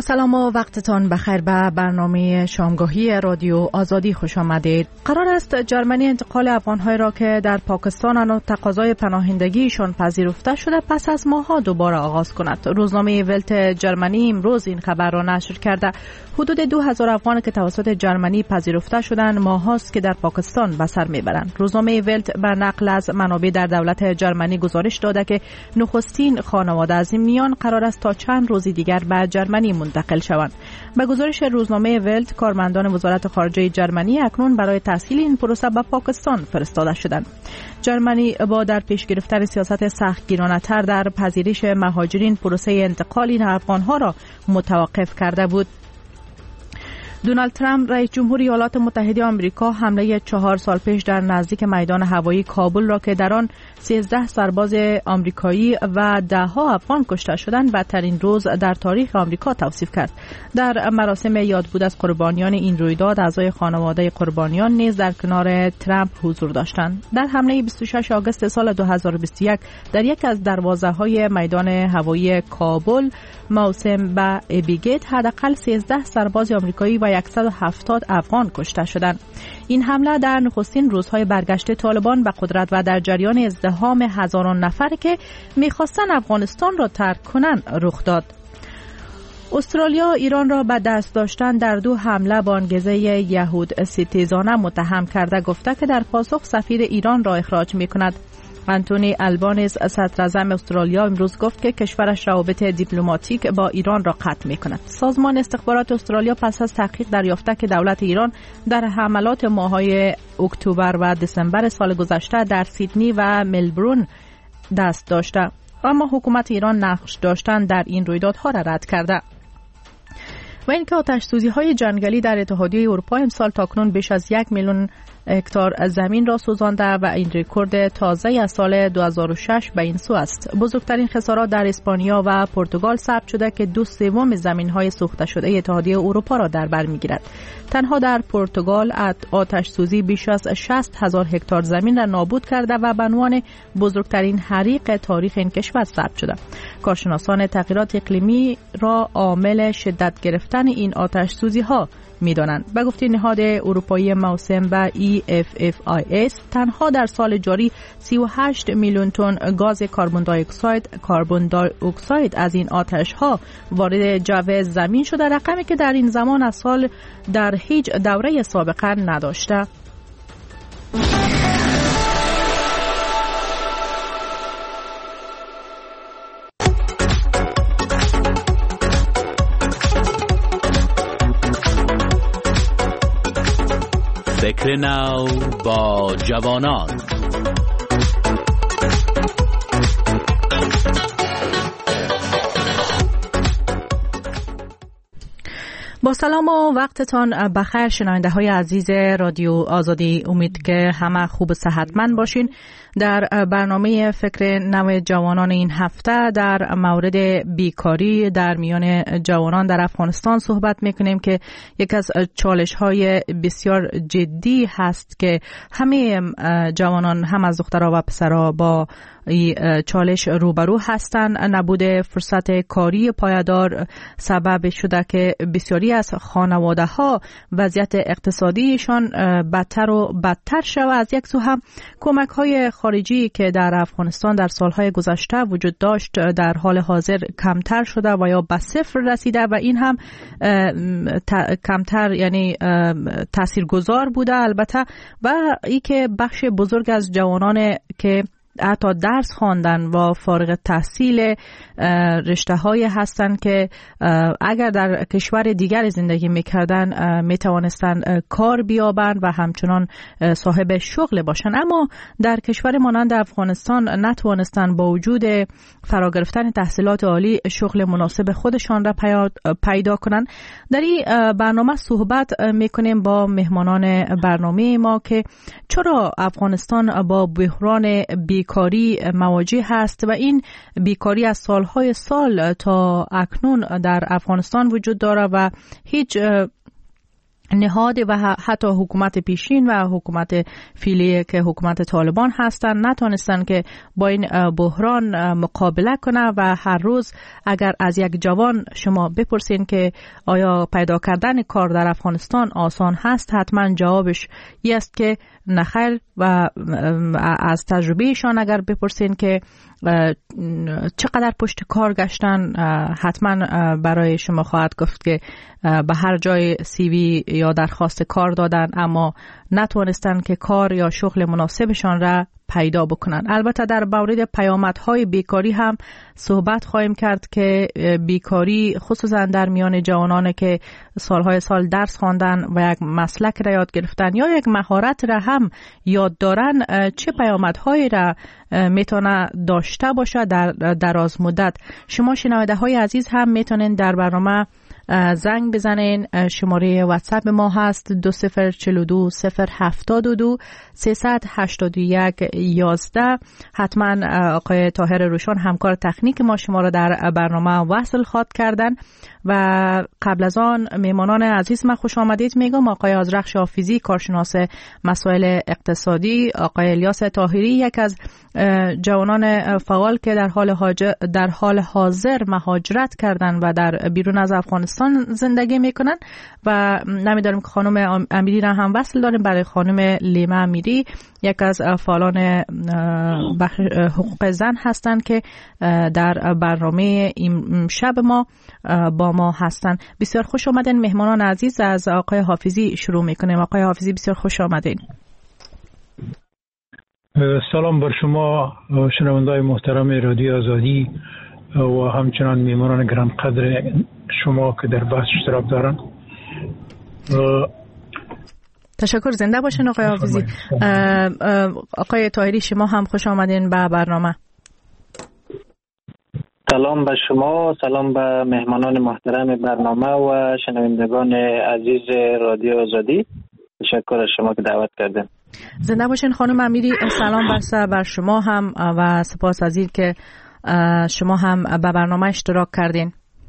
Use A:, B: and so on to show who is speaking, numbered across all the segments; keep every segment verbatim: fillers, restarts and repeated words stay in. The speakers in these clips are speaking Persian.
A: با سلام و وقتتان بخیر. به برنامه شامگاهی رادیو آزادی خوش آمدید. قرار است جرمنی انتقال افغان‌های را که در پاکستان و تقاضای پناهندگیشان پذیرفته شده پس از ماه‌ها دوباره آغاز کند. روزنامه ولت جرمنی امروز این خبر را نشر کرده. حدود دو هزار افغان که توسط جرمنی پذیرفته شدند ماه‌هاست که در پاکستان به سر میبرند. روزنامه ولت به نقل از منابع در دولت جرمنی گزارش داده که نخستین خانواده از این میان قرار است تا چند روز دیگر به جرمنی منتقل شوند. به گزارش روزنامه ولت، کارمندان وزارت خارجه جرمنی اکنون برای تسهیل این پروسه به پاکستان فرستاده شدند. جرمنی با در پیش گرفتن سیاست سختگیرانه‌تر در پذیرش مهاجرین پروسه انتقال این افغان‌ها را متوقف کرده بود. دونالد ترامپ رئیس جمهور ایالات متحده آمریکا حمله چهار سال پیش در نزدیک میدان هوایی کابل را که در آن سیزده سرباز آمریکایی و ده ها افغان کشته شدند بدترین روز در تاریخ آمریکا توصیف کرد. در مراسم یادبود از قربانیان این رویداد اعضای خانواده قربانیان نیز در کنار ترامپ حضور داشتند. در حمله بیست و شش آگوست سال دو هزار و بیست و یک در یک از دروازه‌های میدان هوایی کابل موسم به ابیگیت حداقل سیزده سرباز آمریکایی و صد و هفتاد افغان کشته شدند. این حمله در نخستین روزهای برگشت طالبان به قدرت و در جریان ازدحام هزاران نفر که می‌خواستند افغانستان را ترک کنند رخ داد. استرالیا ایران را به دست داشتن در دو حمله با انگیزه یهود ستیزانه متهم کرده، گفته که در پاسخ سفیر ایران را اخراج می‌کند. آنتونی البانیز صدراعظم استرالیا امروز گفت که کشورش روابط دیپلماتیک با ایران را قطع می‌کند. سازمان استخبارات استرالیا پس از تحقیق دریافته که دولت ایران در حملات ماه‌های اکتبر و دسامبر سال گذشته در سیدنی و ملبورن دست داشته، اما حکومت ایران نقش داشتن در این رویدادها را رد کرده. و اینکه آتش‌سوزی‌های جنگلی در اتحادیه اروپا امسال تاکنون بیش از یک میلیون هکتار زمین را سوزانده و این رکورد تازه از سال دو هزار و شش به این سو است. بزرگترین خسارات در اسپانیا و پرتغال ثبت شده که دو سوم زمین‌های سوخته شده اتحادیه اروپا را در بر می‌گیرد. تنها در پرتغال آتش سوزی بیش از شصت هزار هکتار زمین را نابود کرده و به عنوان بزرگترین حریق تاریخ این کشور ثبت شده. کارشناسان تغییرات اقلیمی را عامل شدت گرفتن این آتش سوزی‌ها می‌دانند. به گفته نهاد اروپایی موسوم به ای اف اف آی اس تنها در سال جاری سی و هشت میلیون تن گاز کربن دی اکساید کربن دی اکساید از این آتش‌ها وارد جو زمین شده، رقمی که در این زمان از سال در هیچ دوره سابقه نداشته.
B: فکر نو با جوانان.
A: با سلام و وقتتان بخیر شنونده های عزیز رادیو آزادی، امید که همه خوب و صحتمند باشین. در برنامه فکر نو جوانان این هفته در مورد بیکاری در میان جوانان در افغانستان صحبت میکنیم که یک از چالش های بسیار جدی هست که همه جوانان، هم از دخترها و پسرها، با چالش روبرو هستند. نبود فرصت کاری پایدار سبب شده که بسیاری از خانواده ها وضعیت اقتصادیشان بدتر و بدتر شود. از یک سو هم کمک های خارجی که در افغانستان در سالهای گذشته وجود داشت در حال حاضر کمتر شده و یا به صفر رسیده و این هم کمتر یعنی تاثیرگذار بوده البته. و ای که بخش بزرگ از جوانان که حتی درس خواندن و فارغ تحصیل رشته های هستند که اگر در کشور دیگر زندگی میکردن میتوانستن کار بیابند و همچنان صاحب شغل باشند، اما در کشور مانند افغانستان نتوانستن با وجود فرا گرفتن تحصیلات عالی شغل مناسب خودشان را پیدا کنند. در این برنامه صحبت میکنیم با مهمانان برنامه ما که چرا افغانستان با بحران بیکاری مواجه هست و این بیکاری از سالهای سال تا اکنون در افغانستان وجود داره و هیچ نهاد و حتی حکومت پیشین و حکومت فعلی که حکومت طالبان هستند نتونستن که با این بحران مقابله کنه و هر روز اگر از یک جوان شما بپرسین که آیا پیدا کردن کار در افغانستان آسان هست، حتما جوابش این است که نخیر. و از تجربهشان اگر بپرسین که چقدر پشت کار گشتن، حتما برای شما خواهد گفت که به هر جای سی وی یا درخواست کار دادن اما نتوانستن که کار یا شغل مناسبشان را پیدا بکنن. البته در مورد پیامدهای بیکاری هم صحبت خواهیم کرد که بیکاری خصوصا در میان جوانانی که سالهای سال درس خواندن و یک مسلک را یاد گرفتن یا یک مهارت را هم یاد دارن چه پیامدهایی را میتونه داشته باشه در دراز مدت. شما شنونده های عزیز هم میتونین در برنامه زنگ بزنین. شماره واتساپ ما هست دو صفر چهل دو صفر هفتاد و دو سیصد هشتاد و یک یازده. حتما آقای طاهر روشن همکار تکنیک ما شما را در برنامه وصل خواهد کردن. و قبل از آن میمانان عزیز ما خوش آمدید میگم. آقای آذرخش حافظی کارشناس مسائل اقتصادی، آقای الیاس طاهری یک از جوانان فعال که در حال در حال حاضر مهاجرت کردن و در بیرون از افغانستان زندگی میکنن و نمیداریم که خانم امیری را هم وصل داریم. برای خانم لیما امیری یک از فعالان حقوق زن هستند که در برنامه این شب ما با ما هستند. بسیار خوش آمدین مهمانان عزیز. از آقای حافظی شروع میکنیم. آقای حافظی بسیار خوش آمدین.
C: سلام بر شما شنونده‌های محترم رادیو آزادی و همچنان میهمانان گران قدر شما که در بحث اشتراک دارن.
A: تشکر، زنده باشین آقای حافظی. آقای طاهری شما هم خوش آمدین به برنامه.
D: سلام به شما، سلام به مهمانان محترم برنامه و شنوندگان عزیز رادیو آزادی. تشکر از شما که دعوت کردین.
A: زنده باشین خانم امیری. سلام بر بر شما هم و سپاس از این که شما هم به برنامه اشتراک کردین.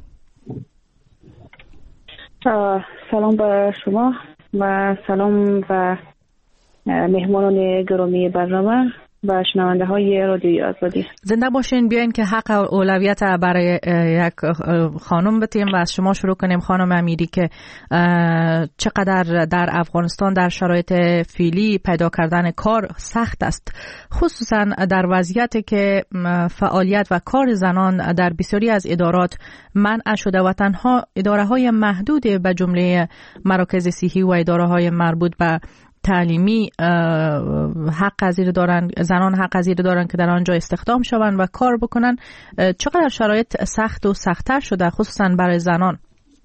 E: سلام به شما و سلام به مهمانان گرامی برنامه و شنونده های رادیوی آزادی.
A: زنده باشین. بیاین که حق اولویت برای یک خانم بتیم و از شما شروع کنیم خانم امیری که چقدر در افغانستان در شرایط فعلی پیدا کردن کار سخت است، خصوصا در وضعیتی که فعالیت و کار زنان در بسیاری از ادارات منع شده و تنها اداره های محدود به جمله مراکز صحی و اداره های مربوط به تعلیمی حق از این دارن، زنان حق از این دارن که در آنجا استخدام شوند و کار بکنن. چقدر شرایط سخت و سخت‌تر شده خصوصا برای زنان؟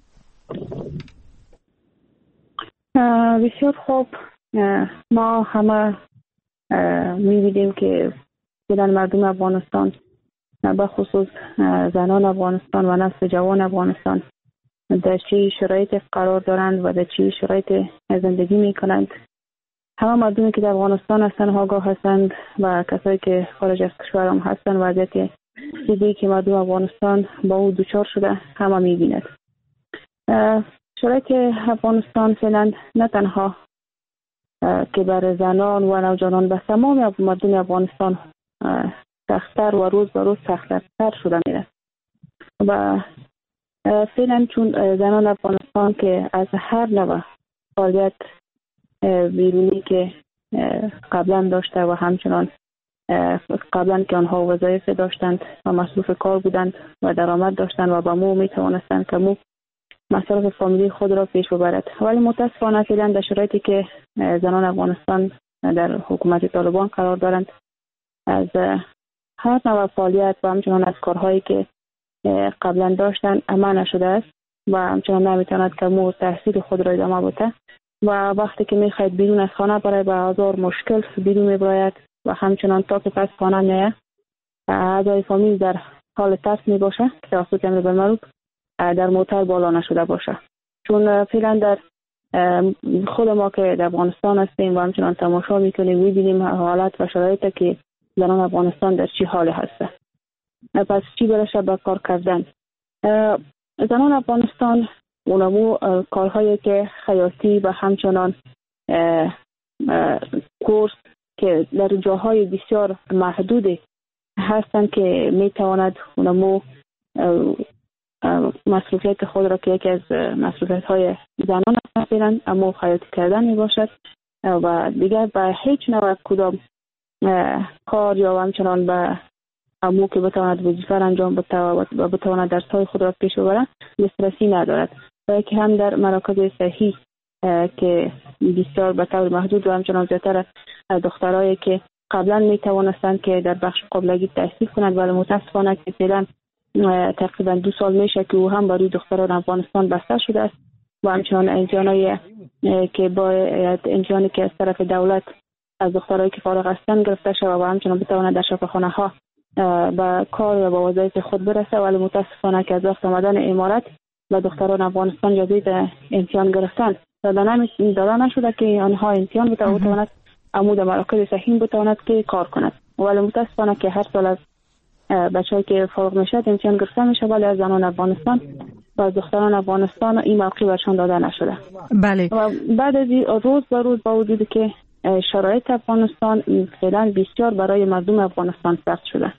E: بسیار خوب. ما همه می‌بینیم که بودن مردم افغانستان به خصوص زنان افغانستان و نسل جوان افغانستان در چه شرایط قرار دارند و در چه شرایط زندگی می‌کنند. همه مردمی که در افغانستان هستند آگاه هستند و کسایی که خارج از کشور هم هستند وضعیت دیگه که مردم افغانستان با او دوچار شده همه می‌بیند. شرایط افغانستان فعلا نه تنها که برای زنان و نوجوانان به تمام مردم افغانستان سخت‌تر و روز به روز سخت‌تر شده میره و فعلا چون زنان افغانستان که از هر نوع فعالیت بیرونی که قبلا داشته و همچنان قبلا که آنها وظایف داشتند و مصروف کار بودند و درآمد داشتند و با مو می توانستند که مو مصرف فامیلی خود را پیش ببرد، ولی متاسفانه فعلا در شرایطی که زنان افغانستان در حکومت طالبان قرار دارند از هر نوع فعالیت و همچنان از کارهایی که قبلا داشتند منع نشده است و همچنان نمیتواند که مو تحصیل خود را ادامه بده و وقتی که میخواید بیرون از خانه برای به هزار مشکل بیرون میبراید و همچنان تا که پس خانه میه اعضای فامیل در حال ترس میباشه که توسط امر بالمعروف در موتر بالا نشده باشه. چون فعلا در خود ما که در افغانستان هستیم و همچنان تماشا میکنیم میبینیم حالت و شرایطی که زنان افغانستان در چی حال هسته. پس چی برشه به کار کردن؟ زنان افغانستان اونمو کارهایی که خیاطی و همچنان کورس که در جاهای بسیار محدود هستند که میتواند اونمو مصروفیت خود را که یکی از مصروفیت های زنان هستند اما خیاطی کردن می باشد و دیگر به هیچ نوع کدام کار یا همچنان به امو که بتواند وظیفه انجام بده و بتواند درس‌های خود را پیش ببرد دسترسی ندارد و که هم در مراکز صحی که بسیار به طور محدود و همچنان زیادتر دخترایی که قبلا می توانستند که در بخش قابلگی تحصیل کنند ولی متاسفانه که فعلا تقریبا دو سال میشه که او هم برای دختران افغانستان بسته شده است و همچنان امتحانایی که باید امتحانی که از طرف دولت از دخترایی که فارغ هستند گرفته شود و همچنان بتواند در شفاخانه ها به کار و به وظایف خود برسه ولی متاسفانه که از وقت آمدن امارت و دختران افغانستان اجازه امتحان گرفتن داده نشده که آنها امتحان بتواند عمود مراکز صحی بتواند که کار کند ولی متاسفانه که هر سال از بچه‌ای که فارغ میشد امتحان گرفته میشه ولی از زنان افغانستان و از دختران افغانستان این موقع برشان داده نشده.
A: بله.
E: و بعد از روز به روز با وجودی که شرایط افغانستان فعلا بسیار برای مردم افغانستان سخت شده.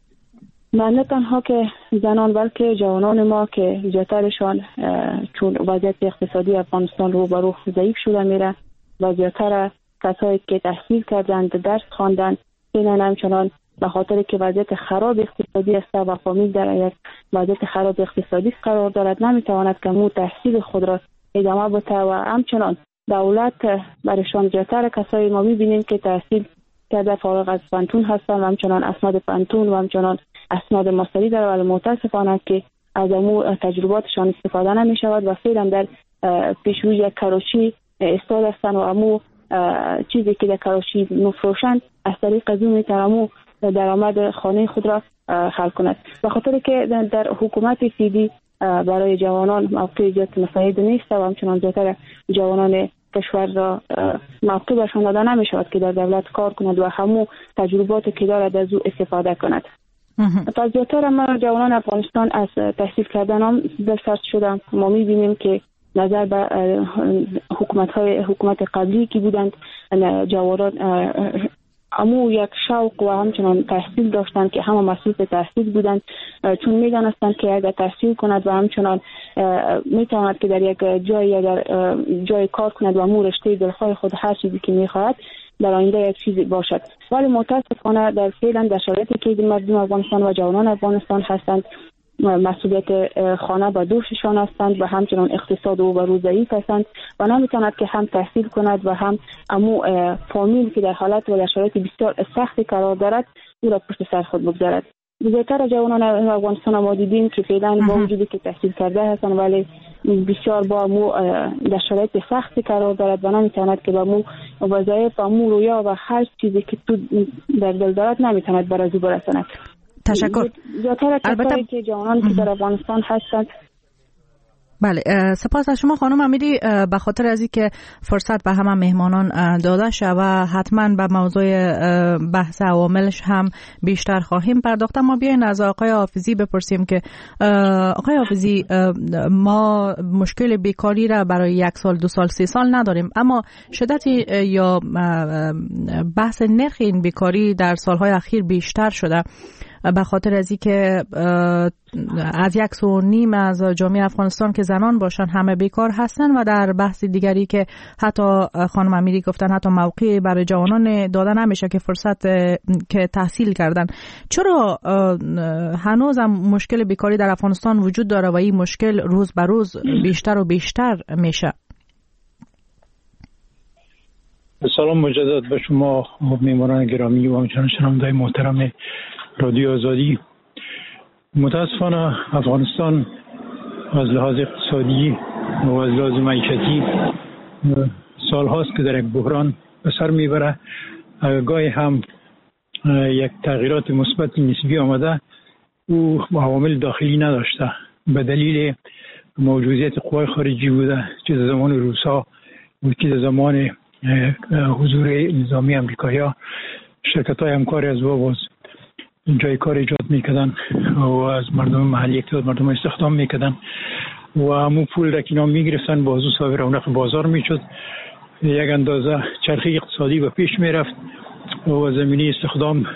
E: نه تنها که زنان بلکه جوانان ما که زیادترشان چون وضعیت اقتصادی افغانستان رو به رو ضعیف شده میره و زیادتر کسایی که تحصیل کردند درس خواندند فعلا همچنان به خاطر که وضعیت خراب اقتصادی است و فامیل در یک وضعیت خراب اقتصادی قرار دارد نمیتواند که مو تحصیل خود را ادامه بده و همچنان دولت برشان زیادتر کسایی ما میبینیم که تحصیل کرده فارغ از پانتون هستند و همچنان اسناد پانتون و همچنان اسناد ماستری دارد ولی متاسفانه که از امو تجرباتشان استفاده نمی شود و فعلا در پیشروی یک کراچی استاد هستند و امو چیزی که در کراچی مفروشند از طریق از اون میتونمو درآمد خانه خود را حل کند به خاطر که در حکومت سیدی برای جوانان موقع زیاد مساعد نیست و همچنان زیادتر جوانان کشور را موقع برشان داده نمی شود که در دولت کار کند و همو تجربات که دارد از او استفاده کند. تا زیادتر ما جوانان افغانستان از تحصیل کردن هم دلسرد شدند. ما می بینیم که نظر به حکومت های حکومت قبلی که بودند جوانان امو یک شوق و همچنان تحصیل داشتند که همه مصروف تحصیل بودند چون میدانستند که اگر تحصیل کند و همچنان میتواند که در یک جای یا در جای کار کند و امو رشته دلخواه خود هر چیزی که میخواهد در آینده یک چیزی باشد ولی متاسفانه در فعلا در شرایطی که مردم افغانستان و جوانان افغانستان هستند مسئولیت خانه به دوششان هستند و همچنان اقتصاد او به روز ضعیف هستند و نمیتواند که هم تحصیل کند و هم امو فامیل که در حالت و در شرایط بسیار سختی قرار دارد او را پشت سر خود بگذارد. زیادتر جوانان افغانستان ما دیدیم که فعلا با وجودی که تحصیل کرده هستند ولی بسیار با امو در شرایط سختی قرار دارد و نمیتواند که با امو وظایف امو رویا و هر چیزی که تو در دل دارد نمیتواند بر از او برساند.
A: تشکر.
E: البته که جوانان که در افغانستان هستند.
A: بله سپاس از شما خانم امیری به خاطر از اینکه فرصت به همه مهمانان داده شد و حتما به موضوع بحث عواملش هم بیشتر خواهیم پرداخت. ما بیاین از آقای حافظی بپرسیم که آقای حافظی ما مشکل بیکاری را برای یک سال دو سال سه سال نداریم اما شدت یا بحث نرخ این بیکاری در سالهای اخیر بیشتر شده به خاطر از اینکه از یک سو نیم از جامعه افغانستان که زنان باشن همه بیکار هستن و در بحث دیگری که حتی خانم امیری گفتن حتی موقعی برای جوانان داده نمیشه که فرصت که تحصیل کردن. چرا هنوز هم مشکل بیکاری در افغانستان وجود داره و این مشکل روز به روز بیشتر و بیشتر میشه؟
C: سلام مجدد به شما میهمانان گرامی و همچنان شنونده‌های محترم رادیو آزادی. متاسفانه افغانستان از لحاظ اقتصادی و از لحاظ معیشتی سال هاست که در یک بحران به سر میبره. گاهی هم یک تغییرات مثبت نسبی آمده او عوامل داخلی نداشته به دلیل موجودیت قوای خارجی بوده چه زمان روسا و چه زمان حضور نظامی امریکایی. شرکت های همکاری از باز جای کار ایجاد میکردن و از مردم محلی اقتصاد مردم استخدام میکردن و همون پول را که اینا میگرفتن بازو صاحب رونق بازار میشد، یک اندازه چرخه اقتصادی به پیش میرفت و زمینی استخدام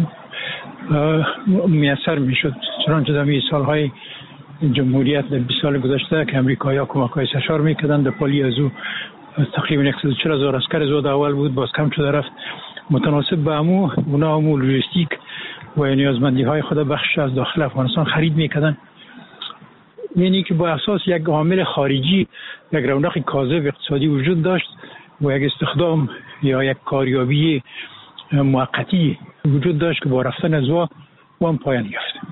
C: میسر میشد. چنانچه در این سالهای جمهوریت در بیست سال گذشته که امریکایی‌ها کمک‌های سرشار میکردن، در پالی از او تقریبا صد و چهل هزار عسکر زود اول بود، باز کم شده رفت. متناسب به همو اونا همو لوجستیک و نیازمندی های خود بخش از داخل افغانستان خرید میکردن. یعنی که با اساس یک عامل خارجی یک رونق کاذب اقتصادی وجود داشت و یک استخدام یا یک کاریابی موقتی وجود داشت که با رفتن از وا وام پایان یافت.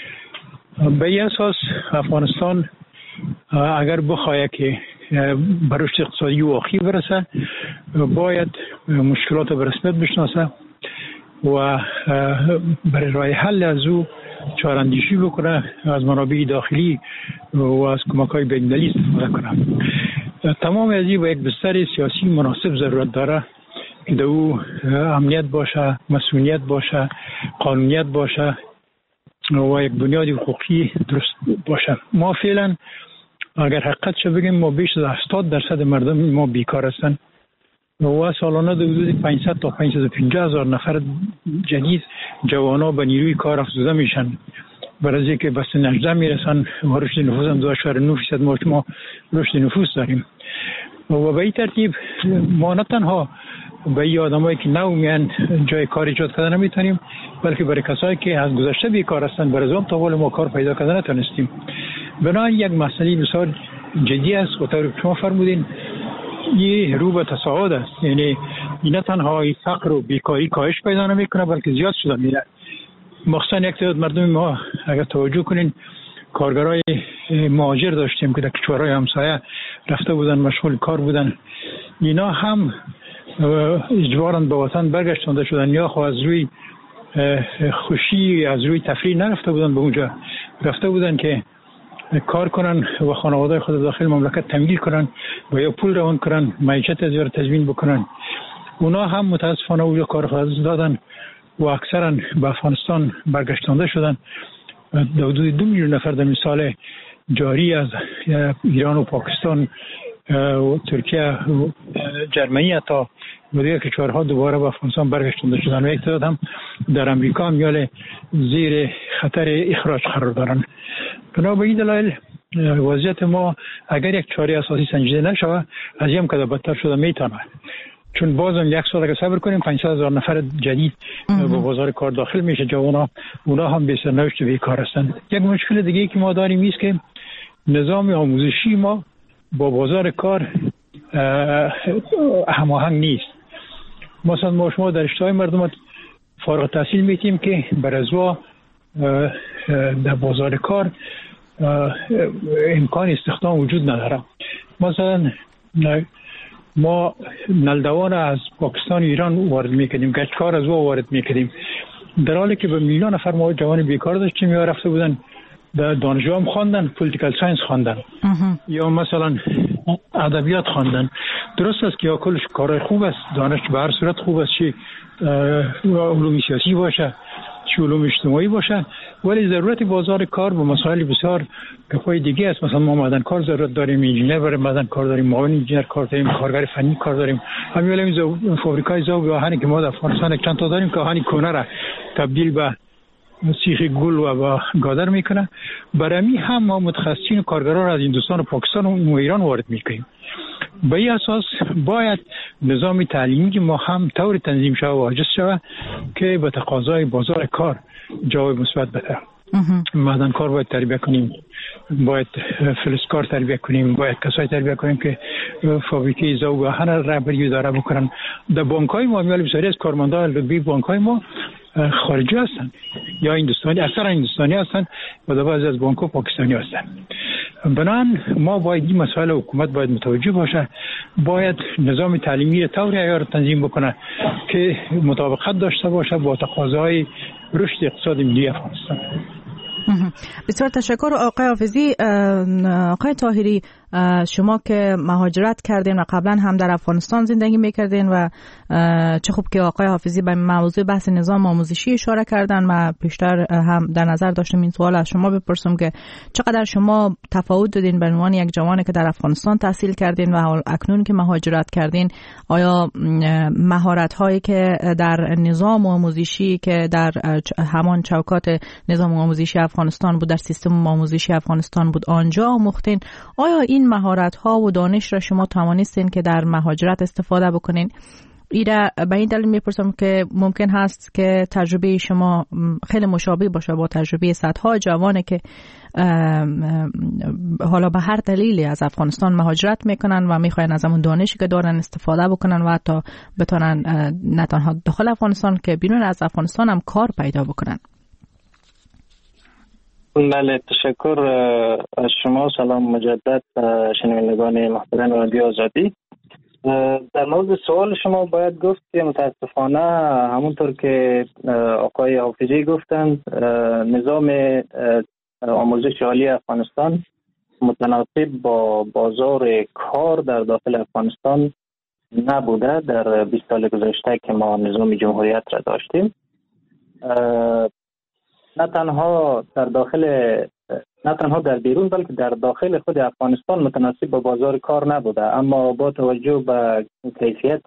C: به این اساس افغانستان اگر بخواهد که به رشد اقتصادی واقعی برسه باید مشکلات به رسمیت بشناسه و برای راه حل از او چاراندیشی بکنه، از منابع داخلی و از کمک‌های بین‌المللی استفاده کنه. تمام از این با یک بستر سیاسی مناسب ضرورت داره که در او امنیت باشه، مسئولیت باشه، قانونیت باشه و یک بنیاد حقوقی درست باشه. ما فعلا اگر حقیقتش بگیم ما بیش از هفتاد درصد مردم ما بیکار هستند و سالانه در حدود پانصد تا پانصد و پنجاه هزار نفر جدید جوانا به نیروی کار افزوده میشن. برای اینکه به سن هجده میرسن و رشد نفوس هم دو اشاره نه فیصد ما ما رشد نفوس داریم و به این ترتیب ما نه تنها به این آدمایی که نو میان جای کار ایجاد کردن نمیتونیم، بلکه برای کسایی که از گذشته بیکار هستند برای زمان تا ما کار پیدا کردن نتونستیم. بنابراین یک مسئله بسیار جدی است و طور که شما فرمودین یه رو به تصاعد است. یعنی این نه تنها فقر و بیکاری کاهش پیدا نمیکنه بلکه زیاد شده میره. مخصوصا یک تعداد مردم ما اگر توجه کنین کارگرای مهاجر داشتیم که در کشورهای همسایه رفته بودن مشغول کار بودن، اینا هم اجباراً به وطن برگشتانده شدن یا خو از روی خوشی از روی تفریح نرفته بودن به اونجا، رفته بودن که کار کنن و خانواده خود داخل مملکت تمویل کنن و یا پول روان کنن، معیشت از یار تضمین بکنن. اونا هم متاسفانه اونجا کار خود دادن و اکثرا به افغانستان برگشتانده شدن. در حدود دو میلیون نفر در سال جاری از ایران و پاکستان و ترکیه و جرمنی حتی و دیگر کشورها دوباره به افغانستان برگشتانده شدن و یک تعداد هم در امریکا میال زیر خطر اخراج قرار دارن. بنابراین این دلایل وضعیت ما اگر یک چاره اساسی سنجیده نشود از این که بدتر شده میتونه، چون بازم یک سال اگه صبر کنیم پانصد هزار نفر جدید به بازار کار داخل میشه جوانا، اونا هم به سرنوشت بیکار هستند. یک مشکل دیگه که ما داریم است که نظام آموزشی ما با بازار کار هماهنگ نیست. مثلا ما شما در اشتهای مردم فارغ التحصیل میتیم که بر ازوا در بازار کار امکان استخدام وجود نداره. مثلا ما نلدوان از پاکستان و ایران وارد میکردیم، گچکار از وا وارد میکردیم، در حالی که به میلیون نفر ما جوان بیکار داشتیم یا رفته بودن در دانشگاه هم خواندن، پولیتیکال ساینس خواندن یا مثلا ادبیات خواندن. درست است که یا کلش کارهای خوب است، دانش به هر صورت خوب است، چه علوم سیاسی باشه چه علوم اجتماعی باشه، ولی ضرورت بازار کار به مسائل بسیار گپای دیگه است. مثلا ما معدن کار ضرورت داریم، انجینر برای معدن کار داریم، معاون انجینر کار داریم، کارگر فنی کار داریم. همین این فابریکای ذوب آهنی که ما در افغانستان چند تا داریم که آهن کهنه را تبدیل به سیخ گل و با گادر میکنه. برای می هم ما متخصصین و کارگران از هندوستان و پاکستان و ایران وارد میکنیم. به این اساس باید نظام تعلیمی ما هم طور تنظیم شود و واجد شود که به تقاضای بازار کار جواب مثبت بده. معدن کار باید تربیت کنیم، باید فلزکار تربیت کنیم، باید کسایی تربیت کنیم که فابریکه ذوب آهن را رهبری اداره بکنن. در بانک‌های ما میال بسیاری از کارمندان لوبی بانک‌های ما خارجی هستند یا هندوستانی، اکثرا هندوستانی هستند و در بعضی از بانک‌ها پاکستانی هستند. بنابراین ما باید این مسائل حکومت باید متوجه باشه، باید نظام تعلیمی را طوری عیار تنظیم بکنه که مطابقت داشته باشه با تقاضای رشد اقتصاد ملی افغانستان.
A: بسیار تشکر آقای حافظی. آقای طاهری، شما که مهاجرت کردین و قبلا هم در افغانستان زندگی میکردین و چه خوب که آقای حافظی به موضوع بحث نظام آموزشی اشاره کردن و پیشتر هم در نظر داشتم این سوال از شما بپرسم که چقدر شما تفاوت دادین به عنوان یک جوانی که در افغانستان تحصیل کردین و اکنون که مهاجرت کردین، آیا مهارت هایی که در نظام آموزشی که در همان چوکات نظام آموزشی افغانستان بود، در سیستم آموزشی افغانستان بود، آنجا آموختین، آیا این مهارت ها و دانش را شما توانستین که در مهاجرت استفاده بکنین؟ ایره به این دلیل میپرسم که ممکن هست که تجربه شما خیلی مشابه باشه با تجربه صدها جوانه که حالا به هر دلیلی از افغانستان مهاجرت میکنن و میخواین از همون دانشی که دارن استفاده بکنن و حتی بتونن نه تنها داخل افغانستان که بیرون از افغانستان هم کار پیدا بکنن.
D: بله، تشکر از شما. سلام مجدد شنوندگان محترم رادیو آزادی. در مورد سوال شما باید گفت که متاسفانه همونطور که آقای حافظی گفتند، نظام آموزش عالی افغانستان متناسب با بازار کار در داخل افغانستان نبوده در بیست سال گذشته که ما نظام جمهوریت را داشتیم. نه تنها در داخل نه تنها در بیرون بلکه در داخل خود افغانستان متناسب با بازار کار نبوده، اما با توجه به کیفیت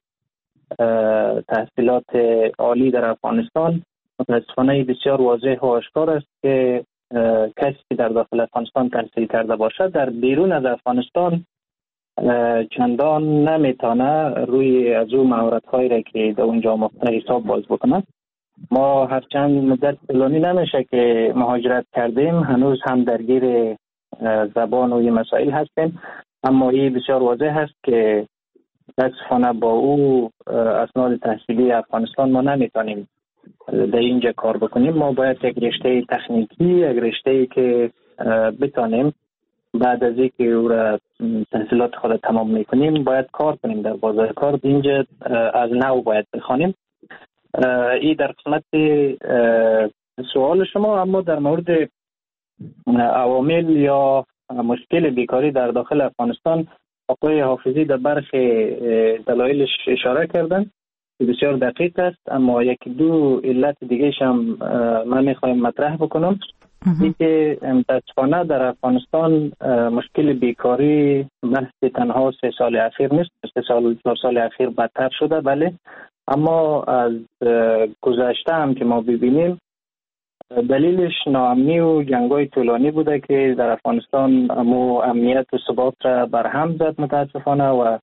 D: تحصیلات عالی در افغانستان متاسفانه بسیار واضح و آشکار است که کسی که در داخل افغانستان تحصیل کرده باشد در بیرون از افغانستان چندان نمیتونه روی از او مهارت‌هایی را که در اونجا آموخته حساب باز بکنه. ما هرچند مدت طولانی نمیشه که مهاجرت کردیم، هنوز هم درگیر زبان و این مسائل هستیم، اما این بسیار واضح هست که متاسفانه با او اسناد تحصیلی افغانستان ما نمیتونیم در اینجا کار بکنیم. ما باید یک رشته تکنیکی، یک رشته‌ای که بتانیم بعد از اینکه او را تحصیلات خود تمام میکنیم باید کار کنیم در بازار کار. اینجا از نو باید بخوانیم. این در قسمت سوال شما. اما در مورد عوامل یا مشکل بیکاری در داخل افغانستان آقای حافظی در برخی دلایلش اشاره کردن که بسیار دقیق است، اما یک دو علت دیگه هم من میخوایم مطرح بکنم. این که متاسفانه در افغانستان مشکل بیکاری محض تنها سه سال اخیر نیست، سه سال چهار سال اخیر بدتر شده بله، اما از گذشته هم که ما ببینیم دلیلش ناامنی و جنگ‌های طولانی بوده که در افغانستان امو امنیت و ثبات را برهم زد متاسفانه و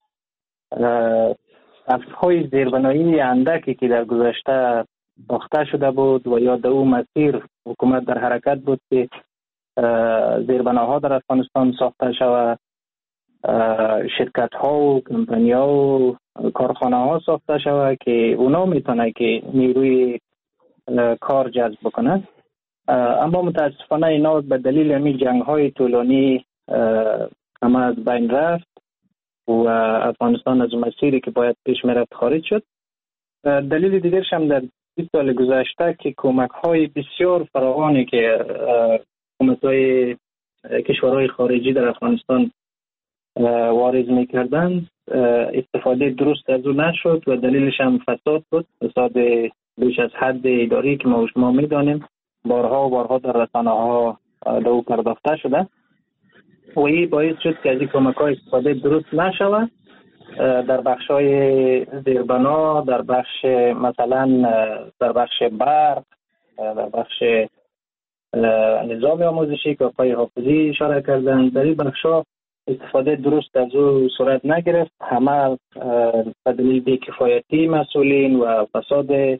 D: افزهای زیربنایی اندکی که در گذشته ساخته شده بود و یا در او مسیر حکومت در حرکت بود که زیربناها در افغانستان ساخته شود، شرکت ها و کمپانی ها و کارخانه ها ساخته شود که اونا میتونه که نیروی کار جذب بکنه. اما متاسفانه اینا به دلیل همین جنگ های طولانی همه از بین رفت و افغانستان از مسیری که باید پیش میرفت خارج شد. دلیل دیگرش هم در بیست سال گذشته که کمک های بسیار فراوانی که حکومت های کشورهای خارجی در افغانستان وارد میکردند استفاده درست از او نشد و دلیلش هم فساد بود، فساد بیش از حد اداری که ما و شما میدانیم بارها و بارها در رسانه ها دو پرداخته شده و این باعث شد که از این کمک ها استفاده درست نشود. در بخش های زیربنا، در بخش مثلا در بخش برق، در بخش نظام آموزشی که آقای حافظی اشاره کردن، در این بخش ها استفاده درست از او صورت نگرفت. همه به دلیل بی‌کفایتی مسئولین و فساد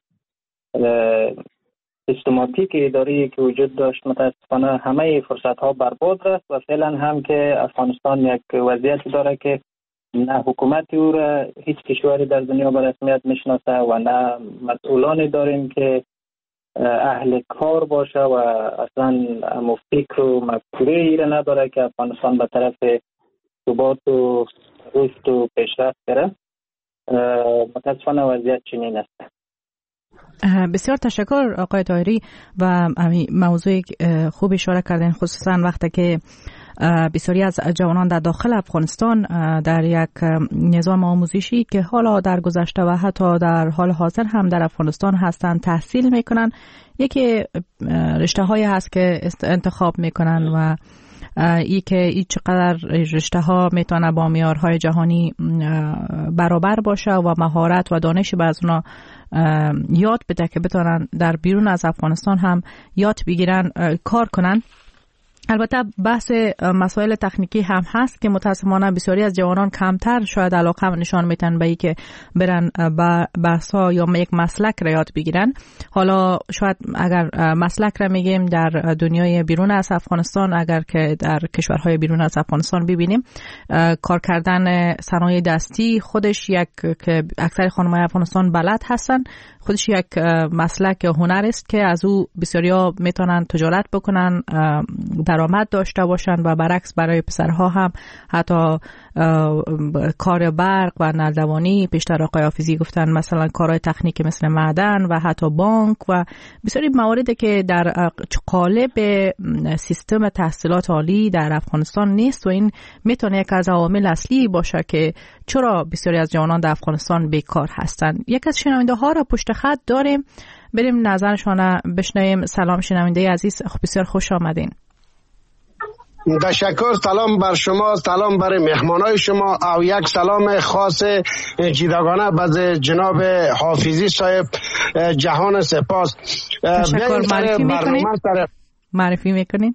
D: سیستماتیک اداری که وجود داشت متاسفانه همه فرصت ها برباد رفت و فعلا هم که افغانستان یک وضعیت داره که نه حکومت او را هیچ کشوری در دنیا به رسمیت میشناسه و نه مسئولانی داریم که اهل کار باشه و اصلا هم فکر و مفکوره ای را نداره که افغانستان به طرف ثبات و رشد و پیشرفت بره. متاسفانه وضعیت چنین است.
A: بسیار تشکر آقای طاهری و موضوع خوب اشاره کردین، خصوصا وقتی که بسیاری از جوانان در داخل افغانستان در یک نظام آموزشی که حالا در گذشته و حتی در حال حاضر هم در افغانستان هستند تحصیل میکنن. یکی رشته هایی هست که انتخاب میکنن و ای که ای چقدر رشته ها میتونه با معیارهای جهانی برابر باشه و مهارت و دانش به از اونا یاد بده که بتونن در بیرون از افغانستان هم یاد بگیرن، کار کنن. البته بحث مسائل تکنیکی هم هست که متاسفانه بسیاری از جوانان کمتر شاید علاقه نشان میتن به ای که برن بحثا یا یک مسلک را یاد بگیرن. حالا شاید اگر مسلک را میگیم در دنیای بیرون از افغانستان، اگر که در کشورهای بیرون از افغانستان ببینیم، کار کردن صنایع دستی خودش یک که اکثر خانم‌های افغانستان بلد هستن، خودش یک مسلک هنر است که از او بسیاریا میتونن تجارت بکنن، درآمد داشته باشن و برعکس برای پسرها هم حتی کار برق و نردبانی، پیشتر آقای حافظی گفتن مثلا کارهای تکنیکی مثل معدن و حتی بانک و بسیاری مواردی که در قالب سیستم تحصیلات عالی در افغانستان نیست و این میتونه یک از عوامل اصلی باشه که چرا بسیاری از جوانان در افغانستان بیکار هستند. یک از شنونده ها را پشت خط داریم، بریم نظرشان بشنویم. سلام شنونده عزیز، بسیار خوش آمدین.
F: تشکر، سلام بر شما، سلام برای مهمانای شما او یک سلام خاص جیدگانه به جناب حافظی صاحب. جهان سپاس.
A: تشکر. معرفی میکنین؟ معرفی میکنین؟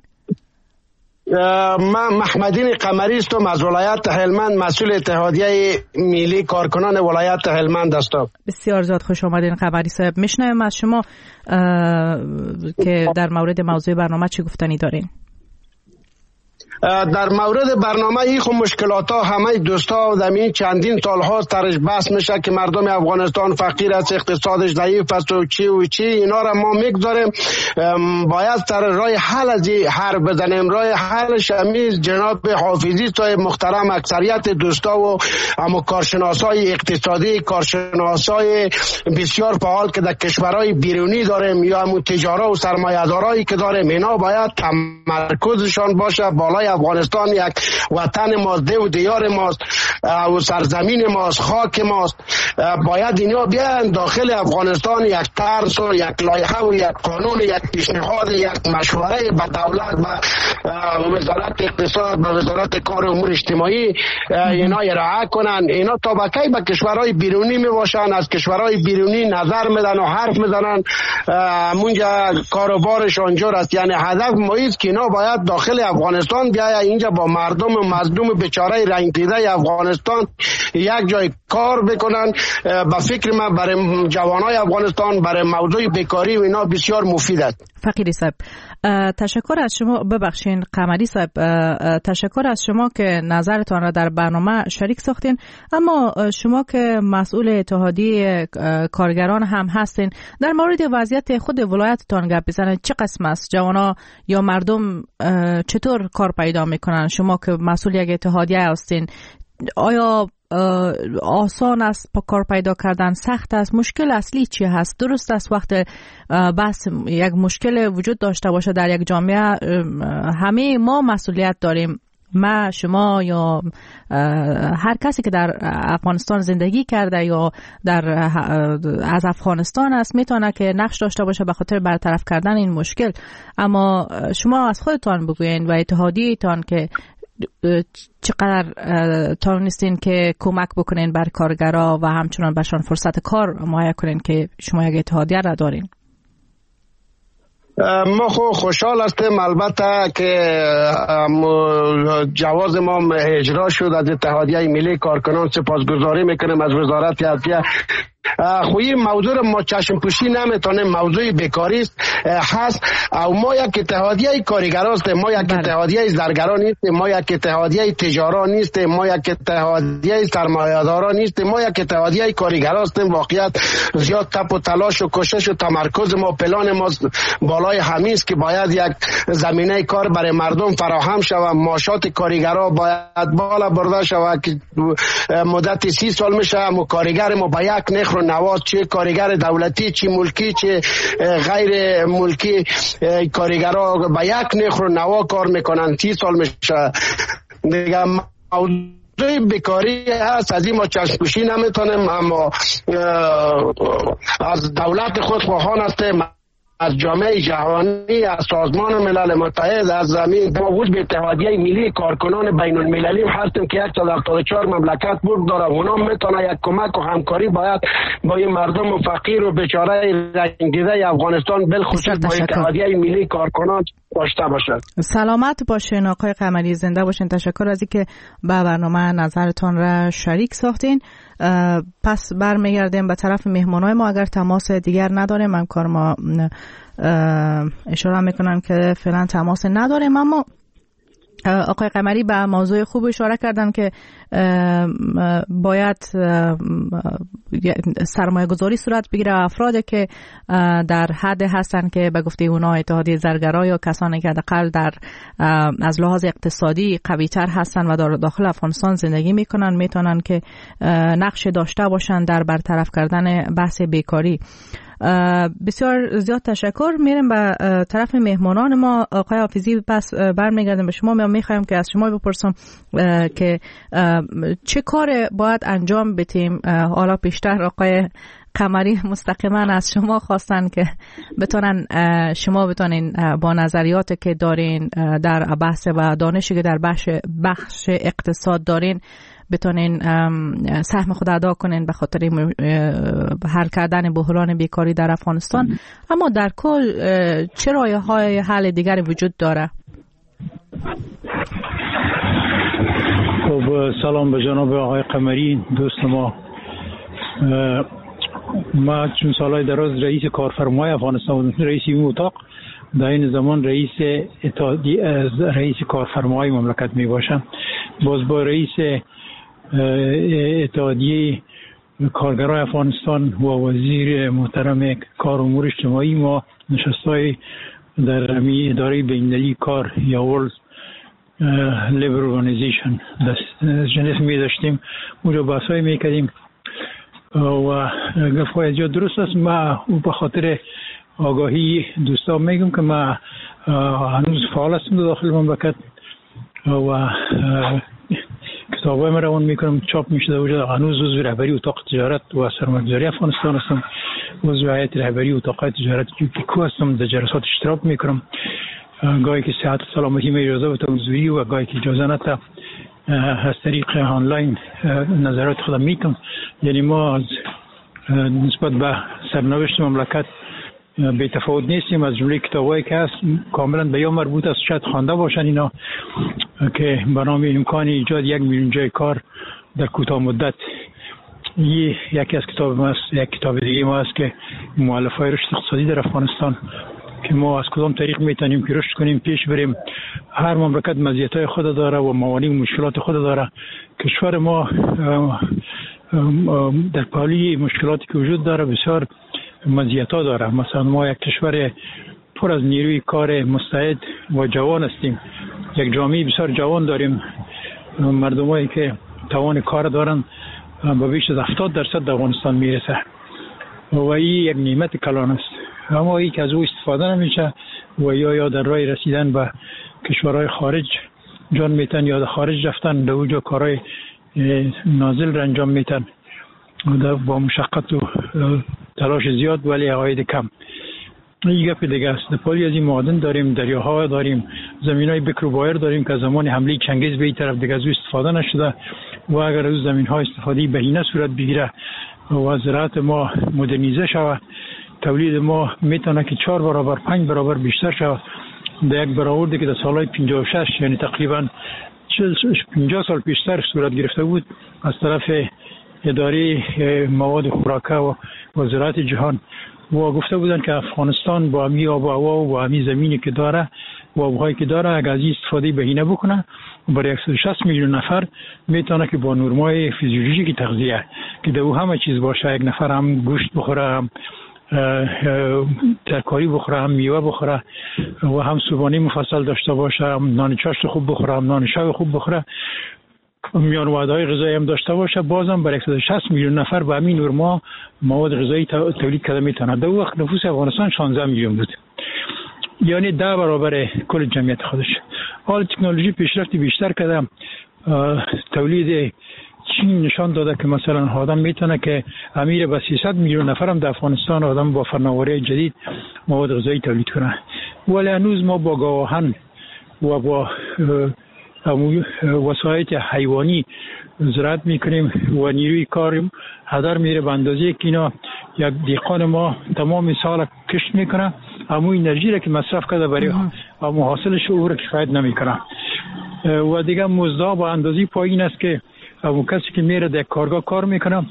F: من محمدین قمری هستم از ولایت هلمند، مسئول اتحادیه ملی کارکنان ولایت هلمند هستم.
A: بسیار زیاد خوش آمدین قمری صاحب. میشنویم از شما که در مورد موضوع برنامه چی گفتنی دارین؟
F: در مورد برنامه ای خو مشکلات ها همه دوستا و دمی چندین سال هاست ترش بحث میشه که مردم افغانستان فقیر است، اقتصادش ضعیف است و چی و چی. اینا را ما میگذاریم، باید سر راه حل از هر بزنیم. راه حلش همیز جناب حافظی صاحب محترم، اکثریت دوستا و اما کارشناسای اقتصادی، کارشناسای بسیار فعال که در کشورهای بیرونی داریم یا همون تجارا و سرمایه‌دارایی که داریم، اینا باید تمرکزشان باشه بالای افغانستان. یک وطن ماست، ده و دیار ماست و سرزمین ماست، خاک ماست. باید اینا بیان داخل افغانستان یک طرز و یک لایحه و یک قانون، یک پیشنهاد، یک مشوره به دولت و وزارت اقتصاد و وزارت کار و امور اجتماعی اینا ارائه کنن. اینا تا بکی به کشورهای بیرونی می باشن، از کشورهای بیرونی نظر میدن و حرف میزنن، مونجا کاروبارشان جور است. یعنی هدف ما است که اینا باید داخل افغانستان بیاید اینجا با مردم مظلوم بیچاره رنگ دیده افغانستان یک جای کار بکنن. با فکر من برای جوانای افغانستان برای موضوع بیکاری و اینا بسیار مفید است.
A: فقیری صاحب تشکر از شما. ببخشین قمری صاحب، تشکر از شما که نظرتان را در برنامه شریک ساختین. اما شما که مسئول اتحادیه کارگران هم هستین، در مورد وضعیت خود ولایتتان گپ بزنید. چه قسم است؟ جوانا یا مردم چطور کار پیدا میکنن؟ شما که مسئول یک اتحادیه هستین، آیا آسان است پا کار پیدا کردن؟ سخت است؟ مشکل اصلی چی هست؟ درست است وقت بس یک مشکل وجود داشته باشه در یک جامعه، همه ما مسئولیت داریم، ما، شما یا هر کسی که در افغانستان زندگی کرده یا در از افغانستان است میتونه که نقش داشته باشه به خاطر برطرف کردن این مشکل. اما شما از خودتان بگوین و اتحادیه‌تان که چقدر توانستین که کمک بکنین بر کارگرها و همچنان برشان فرصت کار مهیا کنین که شما یک اتحادیه را دارین؟
F: ما خو خوشحال هستیم البته که جواز ما اجرا شد از اتحادیه ملی کارکنان. سپاسگزاری میکنیم از وزارت عدلیه. خویی موضوع ما چشم پوشی نمیتونیم، موضوع بیکاری است هست. او ما یک اتحادیه کارگران هستیم، ما یک اتحادیه زرگران نیستیم، ما یک اتحادیه تجاران نیستیم، ما یک اتحادیه سرمایه‌داران نیستیم، ما یک اتحادیه کارگران هستیم. واقعیت زیاد تپ و تلاش و کوشش و تمرکز ما پلان ما بالای همین است که باید یک زمینه کار برای مردم فراهم شود. معاشات کارگران باید بالا برده شود که مدت سی سال میشه اما کارگر ما با یک نخ رو نوا، چه کارگر دولتی چه ملکی چه غیر ملکی کارگرها به یک نرخ نوا کار میکنن. تی سال میشه دیگه. موضوع بیکاری هست، از این ما چشم‌پوشی نمیتونیم، اما از دولت خود خواهان هستیم، از جامعه جهانی، از سازمان ملل متحد، از زمین با وجود اتحادیه ملی کارکنان بین المللی هستیم که صد و هفتاد و چهار مملکت برد داره. اونا میتونه یک کمک و همکاری باید با این مردم فقیر و بیچاره رنگیده افغانستان بالخصوص با اتحادیه ملی کارکنان داشته باشد.
A: سلامت باشین آقای قمری، زنده باشین. تشکر از اینکه به برنامه نظرتان را شریک ساختین. پس برمیگردیم به طرف مهمانای ما. اگر تماس دیگر نداریم، من کار ما اشاره میکنم که فعلا تماس نداریم، اما آقای قمری به موضوع خوب اشاره کردن که باید سرمایه گذاری صورت بگیره. افرادی که در حد هستن که به گفته اونا اتحادیه زرگرا یا کسانی که حداقل در از لحاظ اقتصادی قوی تر هستن و در داخل افغانستان زندگی میکنن، میتونن که نقش داشته باشن در برطرف کردن بحث بیکاری. بسیار زیاد تشکر. میریم به طرف مهمانان ما. آقای حافظی، پس برمیگردیم به شما. ما میخوایم که از شما بپرسم که چه کار باید انجام بدیم. حالا پیشتر آقای قمری مستقیما از شما خواستن که بتونن شما بتونین با نظریاتی که دارین در بحث و دانشی که در بخش بخش اقتصاد دارین بتونین سهم خود ادا کنین به خاطر حل کردن بحران بیکاری در افغانستان. اما در کل چه راه‌های حل دیگری وجود داره؟
C: خب، سلام به جناب آقای قمری دوست ما. ما چون سالهای دراز رئیس کارفرمای افغانستان بودم، رئیس این اتاق، در این زمان رئیس اتحادیه رئیس کارفرمای مملکت می باشم. باز با رئیس اتحادیه کارگرای افغانستان و وزیر محترم کار امور اجتماعی ما نشستای در اداره بین‌المللی کار یا ورلد لیبر ارگانیزیشن جنس می داشتیم. اونجا بحثای می کردیم و گفتگوی از جا درست است. ما به خاطر آگاهی دوستان میگم که ما هنوز فعال هستم داخل مملکت و کتابای ما روان میکنم، چاپ میشه در وجود. هنوز عضو رهبری اتاق تجارت و سرمایه‌گذاری افغانستان هستم، عضو هیئت رهبری اتاق تجارت پیکو هستم، در جلسات اشتراک میکنم. گاهی که صحت و سلامتی می اجازه بده حضوری و گاهی که اجازه نده از طریق آنلاین نظرات خودم میکنم. یعنی ما از نسبت به سرنوشت مملکت به تفاوت نیستیم. از جمله کتابایی که هست کاملا به یا مربوط است، شاید خوانده باشن اینا، که به نام امکان ایجاد یک میلیون جای کار در کوتاه مدت. یه یکی از کتاب ما است. یک کتاب دیگه ما است که مؤلفه‌های رشد اقتصادی در افغانستان، که ما از کدام طریق میتونیم که رشد کنیم، پیش بریم. هر مملکت مزیت‌های خود داره و موانع و مشکلات خود داره. کشور ما در پالی مشکلاتی که وجود داره بسیار مزیت‌ها داره. مثلا ما یک کشور پر از نیروی کار مستعد و جوان هستیم. یک جامعه بسیار جوان داریم. مردمایی که توان کار دارن به بیش از هفتاد درصد در افغانستان میرسه و این یک نعمت کلان است. اما این که از او استفاده نمیشه و یا یا در راه رسیدن به کشورهای خارج جان میتن یا در خارج رفتن، در اونجا کارهای نازل را انجام میتن با مشقت و تلاش زیاد ولی عواید کم. این گپ دیگه است. در پالی از این معادن داریم، دریاها داریم، زمینای بکر و بایر داریم که زمان حمله چنگیز به این طرف دیگه از او استفاده نشده و اگر از زمین‌ها استفاده بهینه صورت بگیره و زراعت ما مدرنیزه شود، تولید ما میتونه که چهار برابر پنج برابر بیشتر شود. در یک برآوردی که در سالهای پنجاه و شش یعنی تقریبا پنجاه سال پیشتر صورت گرفته بود از طرف اداره مواد خوراکه و وزارت جهان و گفته بودن که افغانستان با همی آب و هوا و با همی زمینی که داره و آبهایی که داره اگر از این استفاده بهینه بکنه برای صد و شصت میلیون نفر میتونه که با نرمای فیزیولوژیکی تغذیه که در او همه چیز باشه، یک نفر هم گوشت بخوره، هم ترکاری بخوره، هم میوه بخوره و هم صبحانه مفصل داشته باشه، هم نان چاشت خوب بخوره، هم نان شب خوب بخوره میان وعده‌های غذایی هم داشته باشه، بازم برای صد و شصت میلیون نفر به همین نورما مواد غذایی تولید کرده میتونه. در وقت نفوس افغانستان شانزده میلیون بود، یعنی ده برابر کل جمعیت خودش. حال تکنولوژی پیشرفت بیشتر کرده، تولید چین نشان داده که مثلا آدم میتونه که امیر به سیصد میلیون نفر هم در افغانستان آدم با فناوری جدید مواد غذایی تولید کنه. ولی هنوز ما با گاوهن و با وسایل حیوانی زراعت میکنیم و نیروی کار هدر میره به اندازه که اینا یک دهقان ما تمام سال کشت میکنه، اما انرژی را که مصرف کرده برای محاصلش او را کفایت نمیکنه. و دیگه مزد با اندازه پایین است که اما کسی که میره در کارگاه کار میکنه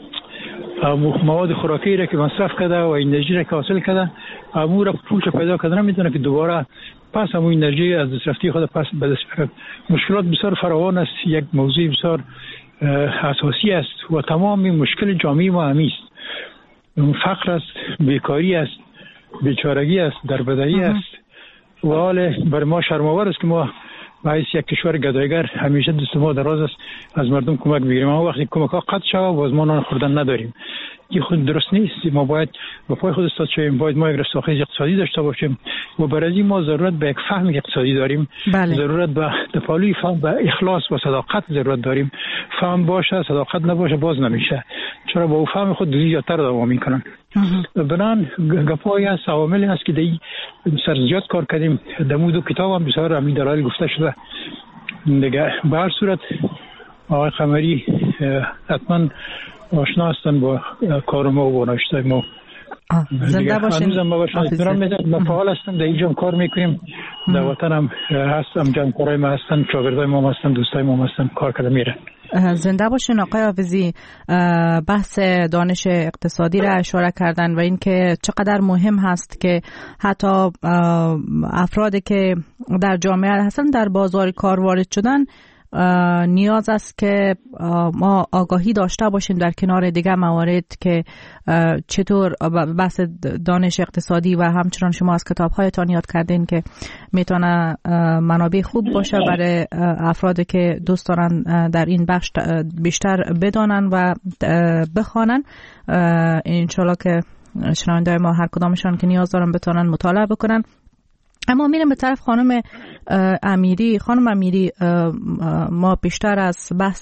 C: مواد خوراکی را که مصرف کرده و انرژی را که حاصل کرده اما را پولش پیدا کرده نمیتونه که دوباره پس همون انرژی از دست رفتی خود پس به دست بیاره. مشکلات بسیار فراوان است، یک موضوع بسیار اساسی است و تمام مشکل جامعه ما همین است. فقر است، بیکاری است، بیچارگی است، دربدری است و حال بر ما شرم‌آور است که ما به حیث یک کشور گدایگر همیشه دست ما دراز است از مردم کمک بگیریم، اما وقتی کمک ها قطع شود باز ما نان خوردن نداریم. این خود درست نیست. ما باید به پای خود استاد شویم، باید ما یک رستاخیز اقتصادی داشته باشیم و برای ما ضرورت به یک فهم اقتصادی داریم. بله. ضرورت به تپالوی فهم، به اخلاص و صداقت ضرورت داریم. فهم باشه صداقت نباشه باز نمیشه، چرا با او فهم خود دوزی زیادتر دوام میکنن. بنان گپایی هست، عواملی هست که دی سر زیاد کار کردیم. در مو دو کتاب هم بسیار همین دلایل گفته شده دیگه. به هر صورت آقای قمری حتما آشنا هستن با کار ما و نوشته ما.
A: زنده باشین.
C: هنوز هم باشن احترام میدن. ما فعال هستم، در اینجا کار میکنیم، در وطن هم هستم، جمعکارای ما هستن، شاگردای ما هستن، دوستای ما هستن، کار کرده میره.
A: زنده باشین آقای حافظی. بحث دانش اقتصادی را اشاره کردن و اینکه چقدر مهم هست که حتی افرادی که در جامعه هستن در بازار کار وارد شدن نیاز است که ما آگاهی داشته باشیم در کنار دیگه موارد که چطور بحث دانش اقتصادی و همچنان شما از کتاب‌هایتان یاد کردین که میتونه منابع خوب باشه برای افرادی که دوست دارن در این بخش بیشتر بدانن و بخوانن. انشالله که شنونده‌های ما هر کدامشان که نیاز دارن بتونن مطالعه بکنن. اما میرم به طرف خانم امیری. خانم امیری، ما بیشتر از بحث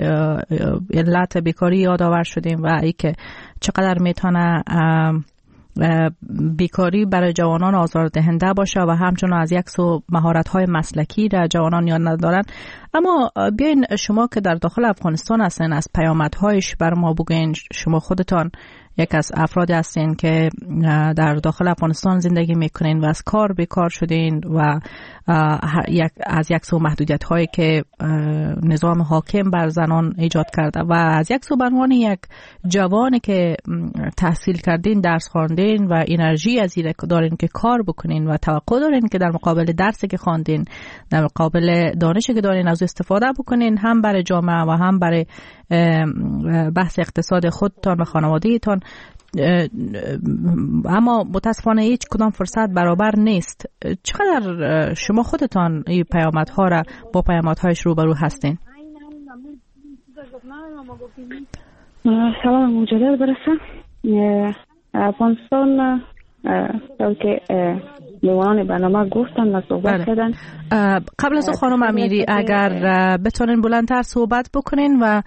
A: علت بیکاری یادآور شدیم و ای که چقدر میتونه بیکاری برای جوانان آزاردهنده باشه و همچنان از یک سو مهارت‌های مسلکی را جوانان یاد ندارن. اما بیاین شما که در داخل افغانستان هستین از پیامدهایش بر ما بگین. شما خودتان یک از افرادی هستین که در داخل افغانستان زندگی میکنین و از کار بیکار شدین و از یک سو محدودیت هایی که نظام حاکم بر زنان ایجاد کرده و از یک سو به عنوان یک جوانی که تحصیل کردین، درس خواندین و انرژی از این دارین که کار بکنین و توقع دارین که در مقابل درسی که خواندین، در مقابل دانشی که دارین از استفاده بکنین، هم برای جامعه و هم برای بحث اقتصاد خودتان و خانواده‌تان. اما متاسفانه هیچ کدام فرصت برابر نیست. چقدر شما خودتان این پیامدها را با پیامدهایش روبرو هستین؟
E: سلام مجدد برسه. افغانستان که میوانان برنامه گفتن و صحبت کردن.
A: قبل از خانم امیری اگر بتونین بلندتر صحبت بکنین و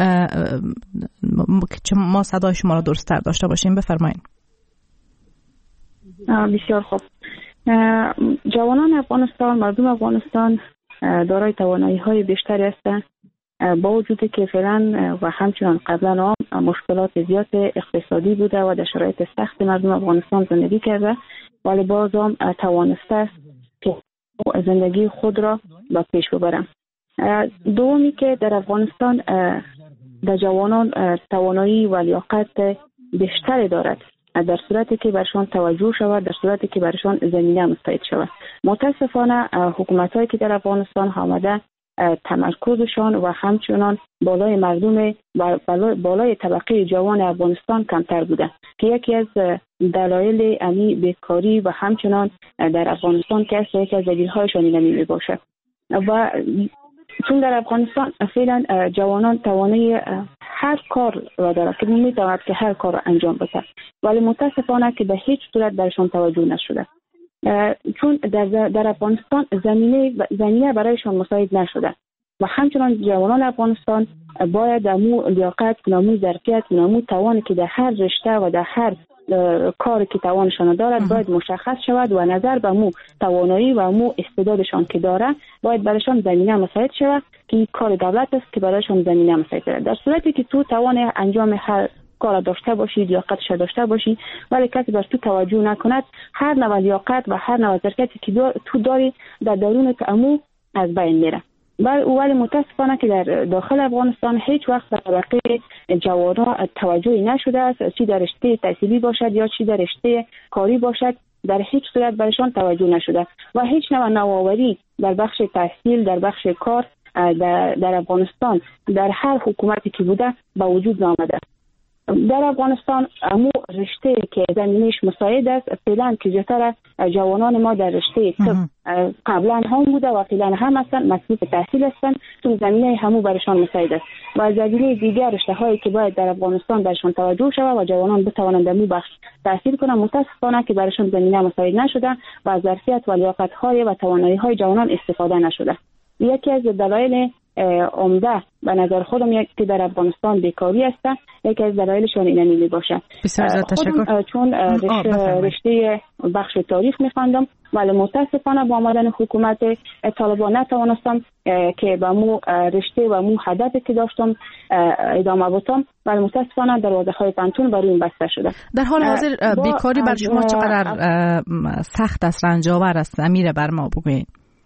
A: ما صدای شما را درست‌تر داشته باشیم بفرمایین.
E: بسیار خوب. جوانان افغانستان، مردم افغانستان دارای توانایی‌های بیشتری هستند، با وجودی که فعلا و همچنان قبلا هم مشکلات زیاد اقتصادی بوده و در شرایط سخت مردم افغانستان زندگی کرده، ولی باز هم توانسته است که زندگی خود را به پیش ببرم. دومی که در افغانستان در جوانان توانایی و لیاقت بیشتری دارد در صورتی که برشان توجه شود، در صورتی که برشان زمینه مستعد شود. متاسفانه حکومت‌هایی که در افغانستان آمده تمرکزشان و همچنان بالای مردم بالای طبقه جوان افغانستان کمتر بوده که یکی از دلایل امی بیکاری و همچنان در افغانستان که یکی از دلیل‌هایشان نمی باشه. و چون در افغانستان فعلا جوانان توانایی هر کار را دارد که میتواند که هر کار را انجام بده، ولی متاسفانه که به هیچ صورت برشان توجه نشده، چون در در افغانستان زمینه زمینه برایشان مساعد نشده و همچنان جوانان افغانستان باید امو لیاقت، امو ظرفیت، امو توانی که در هر رشته و در هر کاری که توانشان دارد باید مشخص شود و نظر به امو توانایی و امو استعدادشان که داره باید برایشان زمینه مساعد شود که کار دولت است که برایشان زمینه مساعد شود. در صورتی که تو توان انجام هر کار داشته باشی، لیاقتش داشته باشی، ولی کسی بر تو توجه نکند، هر نوع لیاقت و هر نوع ظرفیتی که تو داری در درون امو از بین میره. ولی متاسفانه که در داخل افغانستان هیچ وقت در واقع جوانان توجهی نشده است، چی در رشته تحصیلی باشد یا چی در رشته کاری باشد، در هیچ صورت برشان توجه نشده و هیچ نوع نوآوری در بخش تحصیل، در بخش کار در, در افغانستان در هر حکومتی که بوده به وجود نآمده. در افغانستان امو رشته که زمینش مساعد است فعلا که جتر جوانان ما در رشته طب قبلا هم بوده و فعلا هم هستند، مصروف تحصیل هستند، چون زمینه همو برشان مساعد است و زمینه دیگر رشته هایی که باید در افغانستان برشان توجه شود و جوانان بتوانند امو بخش تحصیل کنند، متاسفانه که برشان زمینه مساعد نشده و از ظرفیت و لیاقت های و توانایی های جوانان استفاده نشده. یکی از دلایل عمده به نظر خودم یک که در افغانستان بیکاری است، یکی از دلایلشون اینمی می باشه.
A: بسیار زیاد تشکر.
E: چون رشته, رشته بخش تاریخ می‌خواندم ولی متاسفانه با آمدن حکومت طالبان نتوانستم که با مو رشته و مو هدفی که داشتم ادامه بدم، ولی متاسفانه دروازه‌های پانتون برای این بسته شده.
A: در حال حاضر بیکاری بر شما چقدر سخت است، رنج‌آور است؟ امیر بر ما بگویید.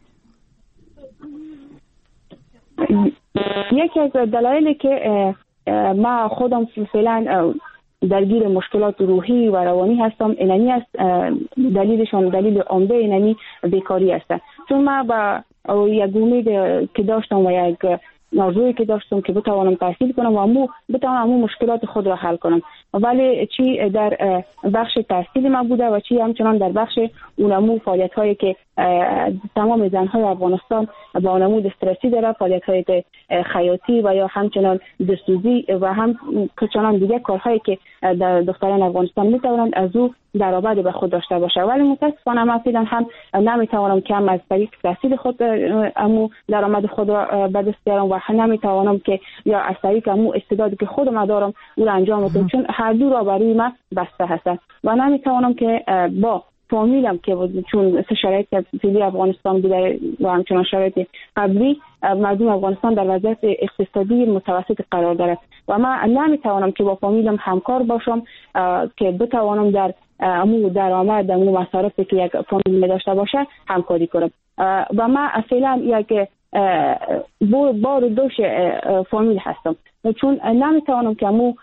E: یکی از دلایلی که ما خودم فعلا درگیر مشکلات روحی و روانی هستم اینمی است، دلیلشون دلیل عمده اینمی بیکاری است، چون ما با یک امید که داشتم و یک آرزویی که داشتم که بتوانم تحصیل کنم و امو بتوانم امو مشکلات خود را حل کنم، ولی چی در بخش تحصیل ما بوده و چی همچنان در بخش اونمو فعالیت هایی که تمام زنهای افغانستان با اونمو استرسی داره، فعالیت های خیاطی و یا همچنان دستوزی و هم چنان دیگه کارهایی که در دختران افغانستان میتونند از او درآمد به خود داشته باشه، ولی متاسفانه من فعلا هم نمیتوانم که هم از طریق تحصیل خود امو درآمد خود را به دست بیارم و نمیتوانم که یا از طریق امو استعدادی که خودم دارم او را انجام بدم، چون هر دو را برای من بسته هست و نمیتوانم که با فامیلم که چون شرایط فعلی افغانستان بوده و همچنان شرایط قبلی مردم افغانستان در وضعیت اقتصادی متوسط قرار دارد و من نمیتوانم که با فامیلم همکار باشم که بتوانم در امو درآمد امو مصارفی که یک فامیل داشته باشه همکاری کنم و من فعلا یک بار دوش فامیل هستم، چون نمیتوانم که امو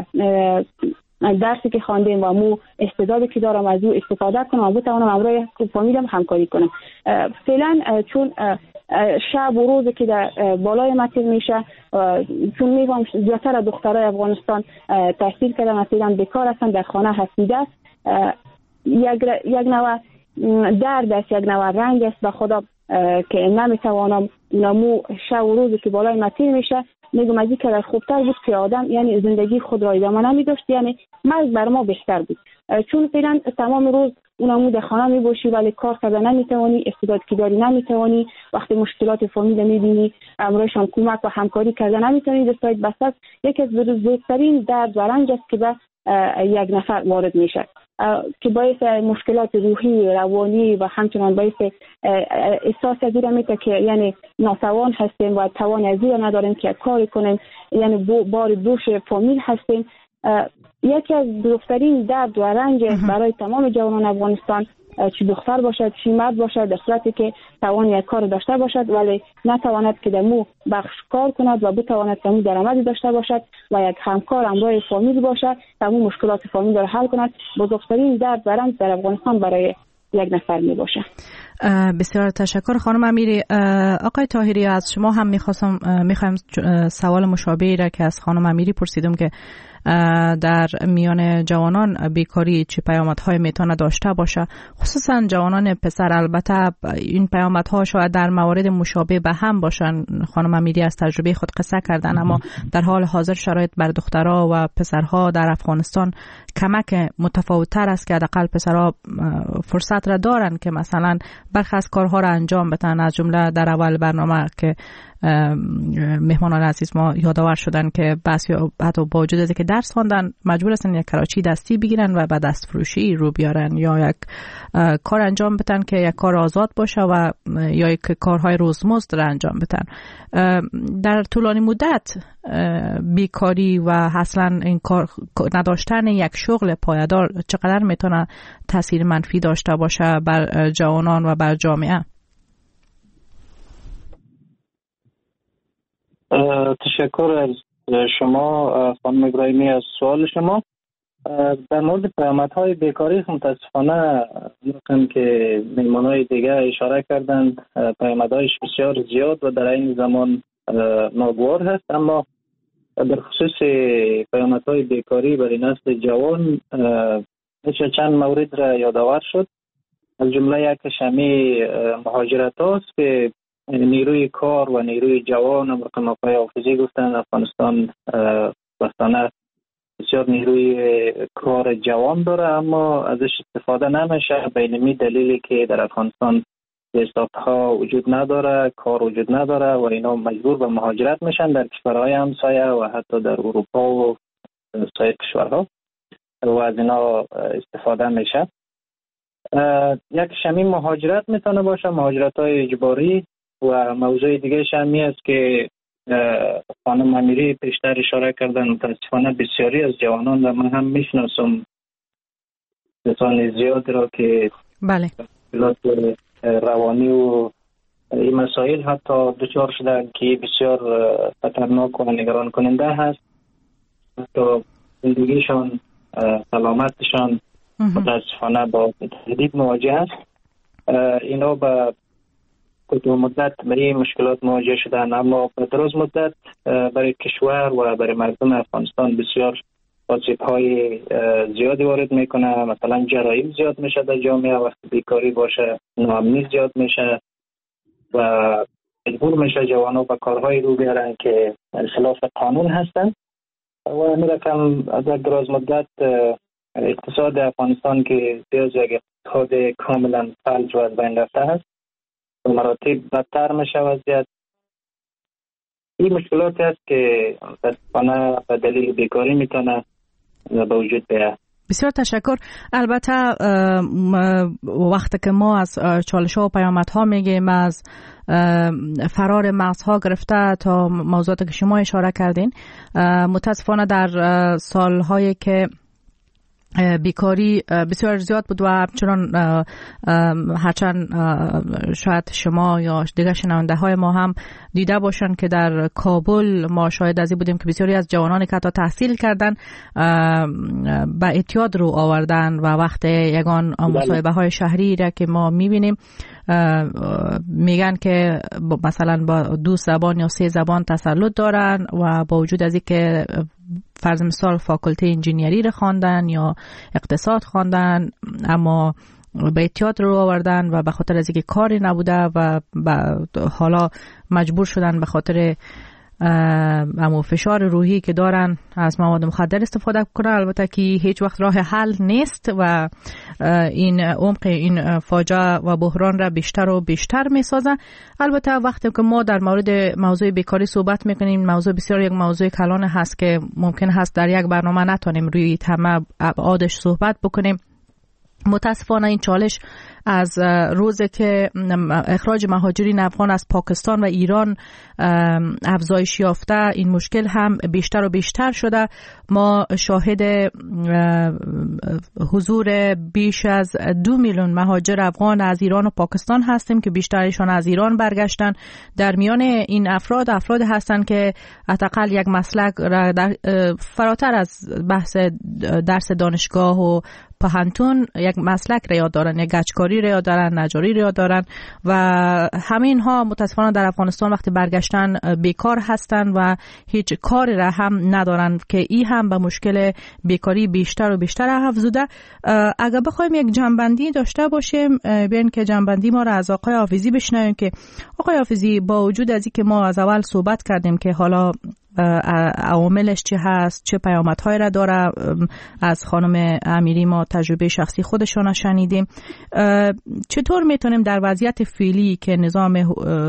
E: درسی که خواندیم و مو استعدادی که دارم از او استفاده کنم و بتوانم همراه فامیلم همکاری کنم. فعلا چون شب و روزی که در بالای متر میشه، چون میگم زیادتر دخترای افغانستان تحصیل کردن مثلا بیکار هستن، در خانه هستیده، یک یک نوع درد است، یک نوع رنج است به خدا که نمیتوانم نمو شب و روزی که بالای متر میشه میگم از این که خوبتر بود که آدم یعنی زندگی خود را ادامه نمیداشت، یعنی مرگ بر ما بهتر بود، چون فعلا تمام روز اونمو در خانه میباشی ولی کار کرده نمیتوانی، استعداد که داری نمیتوانی، وقتی مشکلات فامیل میبینی امرایشان کمک و همکاری کرده نمیتونی، دستایت بسته. یکی از بزرگترین درد و رنج است که به یک نفر وارد میشه که باعث مشکلات روحی، روانی و همچنان باعث احساس از این میشه که یعنی ناتوان هستیم و توان از این نداریم که کاری کنیم، یعنی بار دوش فامیل هستیم. یکی از بزرگترین درد و رنج برای تمام جوانان افغانستان، چه دختر باشد چه مرد باشد، در صورتی که توان یک کار داشته باشد ولی نتواند که دمو بخش کار کند و بتواند دمو درآمدی داشته باشد و یک همکار همراه فامیل باشد دمو مشکلات فامیل را حل کند، بزرگترین درد و رنج در افغانستان برای یک نفر می باشه.
A: بسیار تشکر خانم امیری. آقای طاهری، از شما هم میخواستم میخوایم سوال مشابهی را که از خانم امیری پرسیدم که در میان جوانان بیکاری چه پیامدهای میتونه داشته باشه، خصوصا جوانان پسر. البته این پیامدها شاید در موارد مشابه به هم باشن، خانم امیری از تجربه خود قصه کردن، اما در حال حاضر شرایط بر دخترها و پسرها در افغانستان کمک متفاوت‌تر است که حداقل پسرها فرصت را دارن که مثلا برخی از کارها را انجام بدن. از جمله در اول برنامه که مهمانان عزیز ما یادآور شدن که بس یا حتی با وجود از که درس خواندن مجبور هستن یک کراچی دستی بگیرن و به دست فروشی رو بیارن یا یک کار انجام بدن که یک کار آزاد باشه و یا یک کارهای روزمزد را انجام بدن. در طولانی مدت بیکاری و اصلا این کار نداشتن یک شغل پایدار چقدر میتونه تاثیر منفی داشته باشه بر جوانان و بر جامعه؟
D: تشکر از شما خانم ابراهیمی از سوال شما. در مورد پیامدهای بیکاری متاسفانه می‌خوام که مهمانای دیگه اشاره کردن پیامدهایش بسیار زیاد و در این زمان ناگوار هست، اما در خصوص پیامدهای بیکاری برای نسل جوان میشه چند مورد را یادآور شد. از جمله یکش همین مهاجرت هاست که نیروی کار و نیروی جوان هم رقم آقای حافظی گفتن افغانستان بستانه بسیار نیروی کار جوان داره اما ازش استفاده نمیشه به این دلیلی که در افغانستان استارت‌ها وجود نداره، کار وجود نداره و اینا مجبور به مهاجرت میشن در کشورهای همسایه و حتی در اروپا و سایر کشورها و از اینا استفاده میشه. یک شمی مهاجرت میتونه باشه، مهاجرت های اجباری، و موضوع دیگه شمی است که خانم امیری پیشتر اشاره کردن متاسفانه بسیاری از جوانان و من هم میشناسم کسان زیاد را که
A: بله
D: روانی و این مسائل حتی دچار شدن که بسیار خطرناک و نگران کننده هست. حتی زندگیشان، سلامتشان متاسفانه با تهدید مواجه است. اینا به کوتاه مدت برای مشکلات مواجه شدن اما به دراز مدت برای کشور و برای مردم افغانستان بسیار آسیب‌های زیادی وارد میکنه. مثلا جرایم زیاد میشه در جامعه، وقتی بیکاری باشه ناامنی زیاد میشه و مجبور میشه جوانو به کارهای رو بیارن که خلاف قانون هستن و این رقم در دراز مدت اقتصاد افغانستان که بیاز یک اقتصاد کاملا فلج و از بین رفته هست و مراتب بدتر میشه وضعیت. این مشکلاتی است که متاسفانه به دلیل بیکاری میتونه به وجود بیاد.
A: بسیار تشکر. البته وقتی که ما از چالش‌ها و پیامدها میگیم، از فرار مغزها گرفته تا موضوعاتی که شما اشاره کردین، متاسفانه در سالهایی که بیکاری بسیار زیاد بود و همچنان هرچند شاید شما یا دیگر شنونده های ما هم دیده باشن که در کابل ما شاهد از این بودیم که بسیاری از جوانانی که حتی تحصیل کردن به اعتیاد رو آوردن و وقت یگان مصاحبه های شهری را که ما میبینیم میگن که مثلا با دو زبان یا سه زبان تسلط دارن و با وجود از این که فرض مثال فاکولته انجینیری رو خواندن یا اقتصاد خواندن اما به اعتیاد رو آوردن و به خاطر از اینکه کاری نبوده و حالا مجبور شدن به خاطر امو فشار روحی که دارن از مواد مخدر استفاده کنن. البته که هیچ وقت راه حل نیست و این عمق این فاجعه و بحران را بیشتر و بیشتر میسازه. البته وقتی که ما در مورد موضوع بیکاری صحبت میکنیم، موضوع بسیار یک موضوع کلان هست که ممکن هست در یک برنامه نتونیم روی تمام ابعادش صحبت بکنیم. متاسفانه این چالش از روزی که اخراج مهاجرین افغان از پاکستان و ایران افزایش یافته، این مشکل هم بیشتر و بیشتر شده. ما شاهد حضور بیش از دو میلیون مهاجر افغان از ایران و پاکستان هستیم که بیشترشان از ایران برگشتن. در میان این افراد افراد هستند که حداقل یک مسلک را در فراتر از بحث درس دانشگاه و پهنتون یک مسلک را یاد دارن، یک گچکاری تجاری را دارن، نجاری را دارن و همین ها متاسفانه در افغانستان وقتی برگشتن بیکار هستند و هیچ کاری را هم ندارن که این هم به مشکل بیکاری بیشتر و بیشتر افزوده. اگر بخوایم یک جنبندی داشته باشیم، بیاین که جنبندی ما را از آقای حافظی بشنویم که آقای حافظی با وجود از اینکه ما از اول صحبت کردیم که حالا عواملش چی هست، چه پیامدهایی را داره، از خانم امیری ما تجربه شخصی خودشون شنیدیم، چطور میتونیم در وضعیت فعلی که نظام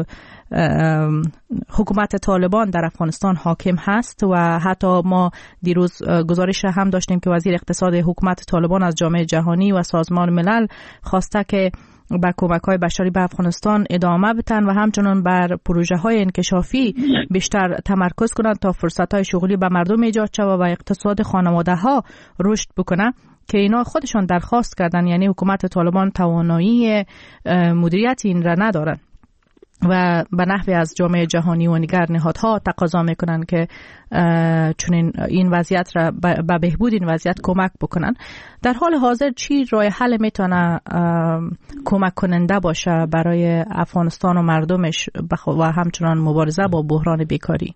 A: حکومت طالبان در افغانستان حاکم هست و حتی ما دیروز گزارش هم داشتیم که وزیر اقتصاد حکومت طالبان از جامعه جهانی و سازمان ملل خواسته که با کمک‌های بشری به افغانستان ادامه بدن و همچنان بر پروژه‌های انکشافی بیشتر تمرکز کنند تا فرصت‌های شغلی به مردم ایجاد شود و اقتصاد خانواده‌ها رشد بکنه که اینا خودشان درخواست کردن، یعنی حکومت طالبان توانایی مدیریت این را ندارن و به نحوی از جامعه جهانی و دیگر نهادها تقاضا میکنن که چون این وضعیت را به بهبود این وضعیت کمک بکنن. در حال حاضر چی راه حل میتونه کمک کننده باشه برای افغانستان و مردمش و همچنان مبارزه با بحران بیکاری؟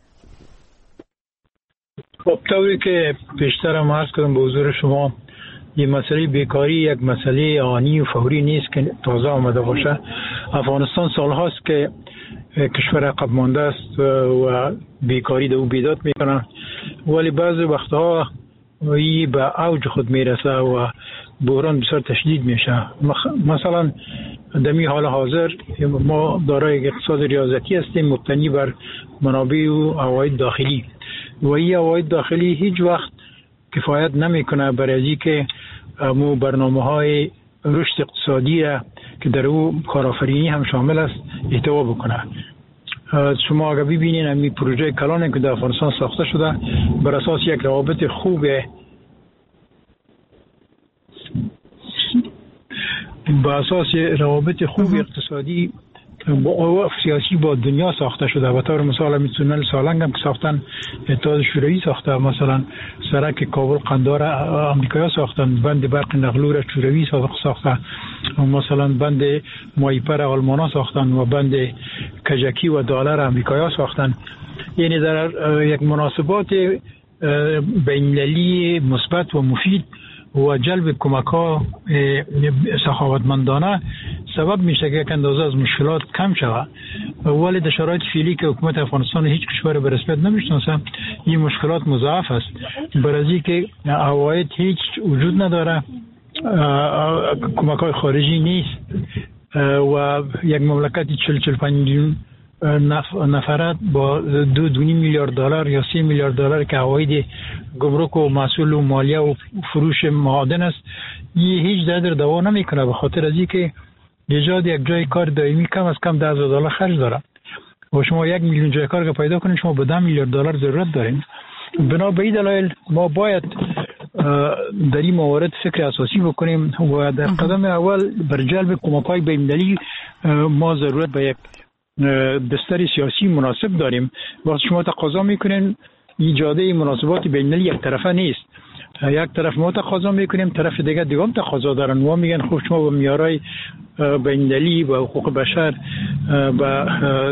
C: خب طوری که پیشترم عرض کردم به حضور شما، یه مسئله بیکاری یک مسئله آنی و فوری نیست که تازه آمده باشه. افغانستان سالهاست که کشور عقب مانده است و بیکاری دو بیداد میکنن، ولی بعضی وقتها این به اوج خود میرسه و بحران بسیار تشدید میشه. مثلا در این حال حاضر ما دارای اقتصاد ریاضتی هستیم مبتنی بر منابع و عواید داخلی و این عواید داخلی هیچ وقت کفایت نمیکنه برای اینکه مو برنامه‌های رشد اقتصادی را که در او کارآفرینی هم شامل است احتوا بکنه. شما اگر ببینید این پروژه کلان که در افغانستان ساخته شده بر اساس یک روابط خوب بر اساس روابط خوب اقتصادی با سیاسی با دنیا ساخته شده. و طور مثال همین تونل سالنگ هم که ساختن اتحاد شوروی ساخته، مثلا سرک کابل قندهار امریکایی ساختن، بند برق نقلو را شوروی ساخته، مثلا بند مایپر آلمانا ساختن و بند کجکی و دالر امریکایی ساختن. یعنی در یک مناسبات بین‌المللی مثبت و مفید و جلب کمک‌ها سخاوتمندانه سبب میشه که یک اندازه از مشکلات کم شود، ولی در شرایط فعلی که حکومت افغانستان هیچ کشور به رسمیت نمیشناسه این مشکلات مضاعف است. برای که عواید هیچ وجود نداره، کمک‌های خارجی نیست و یک مملکتی چهل چهل و پنج میلیون نفرات با دو دو میلیارد دلار یا سی میلیارد دلار که عواید گمرک و محصول و مالیه و فروش معادن است، این هیچ در دوا نمیکنه، به خاطر از اینکه ایجاد یک جای کار دائمی کم از کم ده هزار دلار خرج داره و شما یک میلیون جای کار که پیدا کنید شما به ده میلیارد دلار ضرورت دارین. بنا به این دلایل ما باید در این موارد فکر اساسی بکنیم و در قدم اول بر جلب کمک‌های بین‌المللی ما ضرورت به یک بستر سیاسی مناسب داریم. وقتی شما تقاضا میکنین ایجاد مناسبات بین‌المللی یک طرفه نیست، یک طرف ما تقاضا میکنیم طرف دیگه دیگه هم تقاضا دارن و میگن خب شما با معیارهای بین‌المللی و حقوق بشر و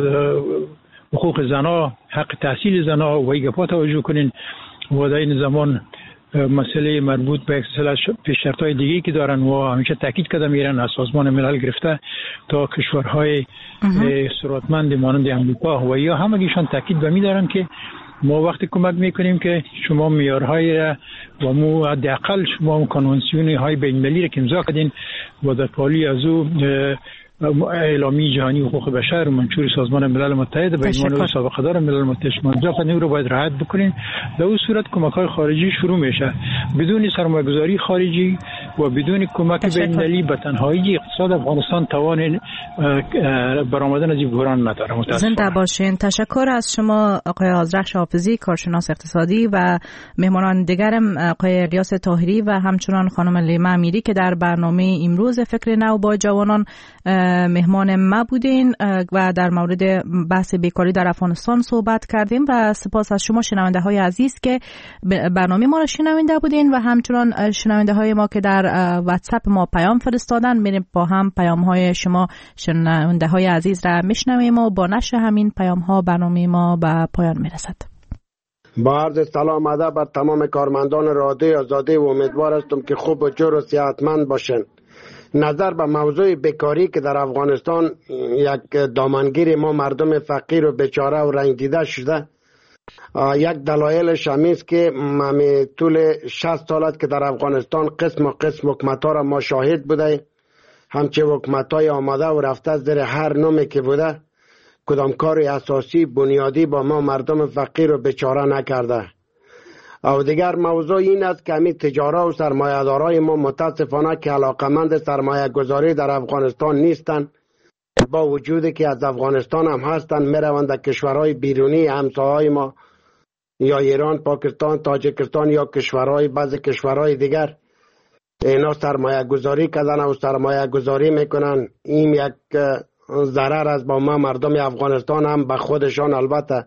C: حقوق زنا، حق تحصیل زنا و ایگپا توجه کنین و در این زمان مسئله مربوط به پیشرفت‌های دیگه که دارن و همیشه تاکید کرده میرن از سازمان ملل گرفته تا کشورهای ثروتمند مانند امریکا و یا همگیشان تاکید به می دارن که ما وقتی کمک میکنیم که شما معیارهای و مو حداقل شما کنوانسیون های بین‌المللی را که امضا کردین و در پالی از او اعلامیه جهانی حقوق بشر و منشور سازمان ملل متحد به عنوان سابقه دار ملل متحد شما امضا کردین رو باید رعایت بکنین. در اون صورت کمک‌های خارجی شروع میشه. بدون سرمایه‌گذاری خارجی و بدون کمک بین‌المللی به تنهایی اقتصاد افغانستان توان برآمدن از این بحران نداره.
A: زنده باشین. تشکر از شما آقای آذرخش حافظی، کارشناس اقتصادی و مهمانان دیگرم آقای الیاس طاهری و همچنان خانم لیما امیری که در برنامه امروز فکر نو با جوانان مهمان ما بودین و در مورد بحث بیکاری در افغانستان صحبت کردیم و سپاس از شما شنونده های عزیز که برنامه ما را شنونده بودین و همچنان شنونده های ما که در واتساپ ما پیام فرستادن. میریم با هم پیام های شما شنونده های عزیز را میشنویم و با نشر همین پیام ها برنامه ما به پایان میرسد.
F: با عرض سلام ادب بر تمام کارمندان رادیو آزادی و امیدوار هستم که خوب و جور و صحتمند باشین. نظر به موضوع بیکاری که در افغانستان یک دامنگیر ما مردم فقیر و بیچاره و رنج دیده شده، یک دلایلش همی است که ما طول شصت سال است که در افغانستان قسم و قسم حکومت‌ها را ما شاهد بوده، همچه حکومت‌های آمده و رفته زیر هر نومی که بوده کدام کار اساسی بنیادی با ما مردم فقیر و بیچاره نکرده. او دیگر موضوع این است که همین تجاره و سرمایه‌دارای ما متاسفانه که علاقمند سرمایه گذاری در افغانستان نیستند، با وجودی که از افغانستان هم هستند میروند در کشورهای بیرونی همسایه‌های ما یا ایران، پاکستان، تاجیکستان یا کشورهای بعضی کشورهای دیگر اینا سرمایه گذاری کردن و سرمایه گذاری میکنن. این یک ضرر از با ما مردم افغانستان هم به خودشان. البته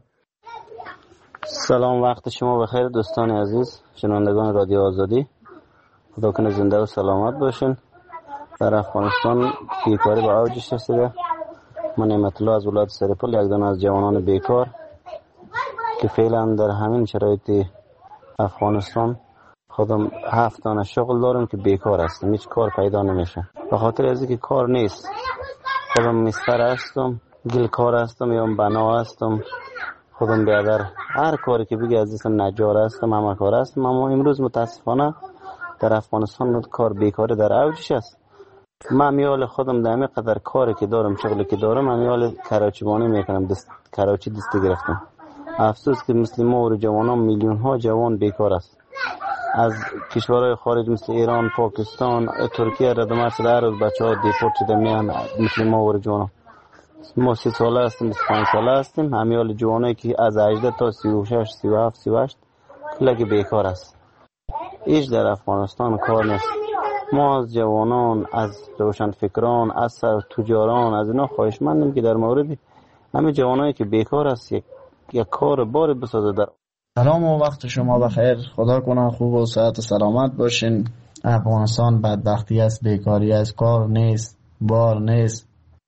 G: سلام، وقت شما بخیر دوستان عزیز شنوندگان رادیو آزادی. خدا کنه زنده و سلامت باشین. در افغانستان بیکاری به اوجش رسیده. من نعمت الله از ولایت سرپل، یک دانه از جوانان بیکار که فعلا در همین شرایط افغانستان خودم هفت دانه شغل دارم که بیکار هستم، هیچ کار پیدا نمیشه به خاطر از اینکه کار نیست. خودم مستر هستم، گل کار هستم یا بنا هستم، خودم بیادر هر کاری که بگی از این نجار هستم، همه کار هستم. اما امروز متاسفانه در افغانستان کار بیکاری در اوجش است. من میال خودم در همین قدر کاری که دارم، شغلی که دارم، من میال کراچیبانی میکنم، دست کراچی دستی گرفتم. افسوس که مثل ما و جوانان میلیون ها جوان بیکار است. از کشورهای خارج مثل ایران، پاکستان، ترکیه رد مرز هر روز بچه‌ها دیپورت شده میان مثل ما و جوانان. ما سی ساله هستیم، بیست و پنج ساله هستیم. همیال جوانایی که از هجده تا سی و شش، سی و هفت، سی و هشت کلک بیکار است. هیچ در افغانستان کار نیست. ما از جوانان، از روشنفکران، از سر تجاران، از اینا خواهشمندیم که در مورد همه جوانایی که بیکار است یک یک کار بار بسازه. در
H: سلام و وقت شما بخیر. خدا کنه خوب و صحت و سلامت باشین. افغانستان بدبختی است، بیکاری است، کار نیست، بار نیست.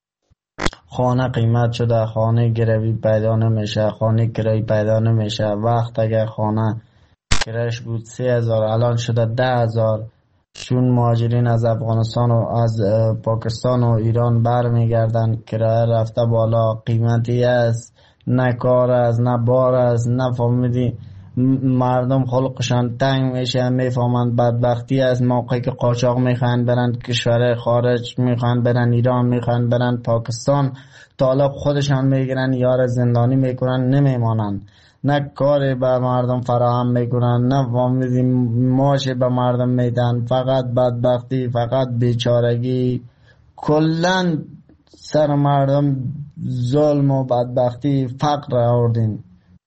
H: خانه قیمت شده، خانه گروی پیدا نمیشه، خانه کرایی پیدا نمیشه. وقت اگر خانه کرایش بود سه هزار الان شده ده هزار. چون مهاجرین از افغانستان و از پاکستان و ایران برمیگردن، کرایه رفته بالا، قیمتی است، نه کار است، نه بار است، نه فهمیدی مردم خلقشان تنگ میشه، میفهمند بدبختی است. موقعی که قاچاق میخوان برن کشور خارج، میخوان برن ایران، میخوان برن پاکستان، طالب خودشان میگیرن، یار زندانی میکنن، نمیمانند. نه کاری به مردم فراهم میکنن، نه فهمیدی ماشی به مردم میدن. فقط بدبختی، فقط بیچارگی، کلن سر مردم ظلم و بدبختی، فقر آوردین.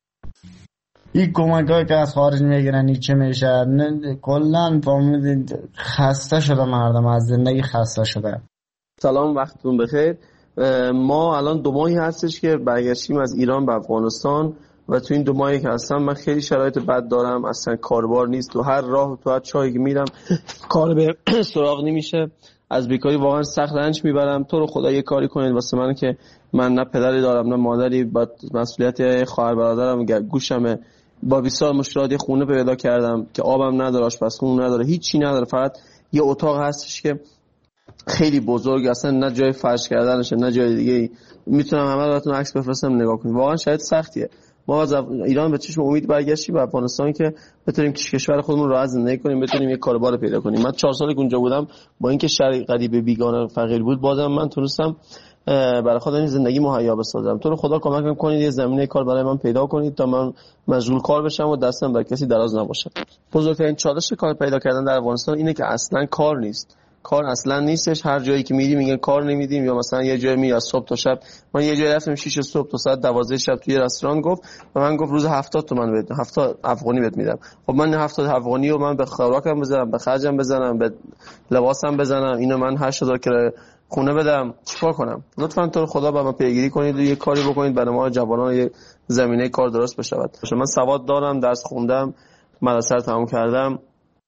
H: این کمک هایی که از خارج میگیرن این چه میشه؟ کلن فهمیدید خسته شده مردم، از زندگی خسته شده.
I: سلام، وقتتون بخیر. ما الان دو ماهی هستش که برگشتیم از ایران به افغانستان و تو این دو ماهی که هستم من خیلی شرایط بد دارم. اصلا کاربار نیست، تو هر راه تو هر چایی که میرم کار به سراغ نمیشه. از بیکاری واقعا سخت رنج میبرم. تو رو خدا یه کاری کنید واسه من که من نه پدری دارم نه مادری، با مسئولیت خواهر برادرم گوشمه. با بسیار مشکلات خونه پیدا کردم که آبم نداره، آشپزخونه نداره، هیچی نداره، فقط یه اتاق هستش که خیلی بزرگ، اصلا نه جای فرش کردنشه نه جای دیگه. میتونم همه براتون عکس بفرستم نگاه کنید. واقعا شاید سختیه. ما از ایران به چشم امید برگشتیم به افغانستان که بتونیم کشور خودمون راحت زندگی کنیم، بتونیم یه کاربار پیدا کنیم. من چهار سال اونجا بودم، با اینکه شهر غریب بیگانه فقیر بود، بازم من تونستم برای خودم زندگی مهیا بسازم. تو رو خدا کمکم کنید یه زمینه کار برای من پیدا کنید تا من مشغول کار بشم و دستم بر کسی دراز نباشه. بزرگترین چالش کار پیدا کردن در افغانستان اینه که اصلا کار نیست. کار اصلا نیستش. هر جایی که میری میگن کار نمیدیم، یا مثلا یه جایی میری از صبح تا شب. من یه جایی رفتم شش صبح تا ساعت دوازده شب توی رستوران گفت و من گفت روز هفتاد تومن بده، هفتاد افغانی بهت میدم. خب من هفتاد افغانی رو من به خوراکم بذارم، به خرجم بزنم، به لباسم بزنم، اینو من هشت هزار کرایه خونه بدم، چیکار کنم؟ لطفاً تو رو خدا با من پیگیری کنید و یه کاری بکنید برای ما جوانان یه زمینه کار درست بشود. من سواد دارم، درس خوندم، مدرسه رو تموم کردم،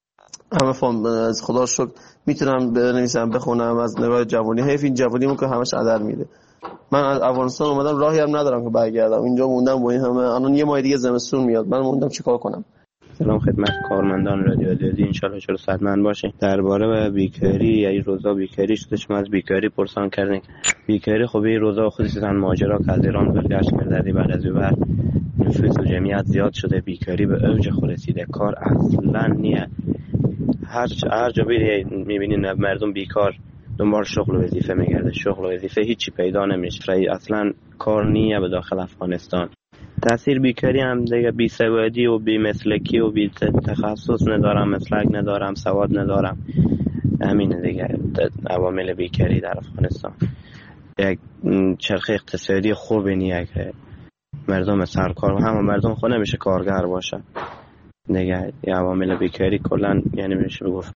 I: همه فهم از خدا شکر میتونم بنویسم بخونم. از نگاه جوانی حیف این جوانیمون که همش عدر میده. من از افغانستان اومدم راهی هم ندارم که برگردم، اینجا موندم با این همه. الان یه ماه دیگه زمستون میاد، من موندم چیکار کنم؟
J: سلام خدمت کارمندان رادیو آزادی، انشالله چرا صحتمند باشین. درباره بیکاری یا این روزا بیکاری شده، شما از بیکاری پرسان کردین. بیکاری خب این روزا خصوصا ماجرا که از ایران برگشت کرده بعد از بعد نفوس و جمعیت زیاد شده، بیکاری به اوج خود رسیده، کار اصلا نیه. هر هر جا میبینین مردم بیکار دنبال شغل و وظیفه میگرده، شغل و وظیفه هیچی پیدا نمیشه، اصلا کار نیه به داخل افغانستان. تاثیر بیکاری هم دیگه بی سوادی و بی مسلکی و بی تخصص ندارم، مسلک ندارم، سواد ندارم، همین دیگه عوامل بیکاری در افغانستان. یک چرخه اقتصادی خوبی نیه که مردم سرکار و همه مردم خود نمیشه کارگر باشه دیگه. عوامل بیکاری کلا یعنی میشه بگفت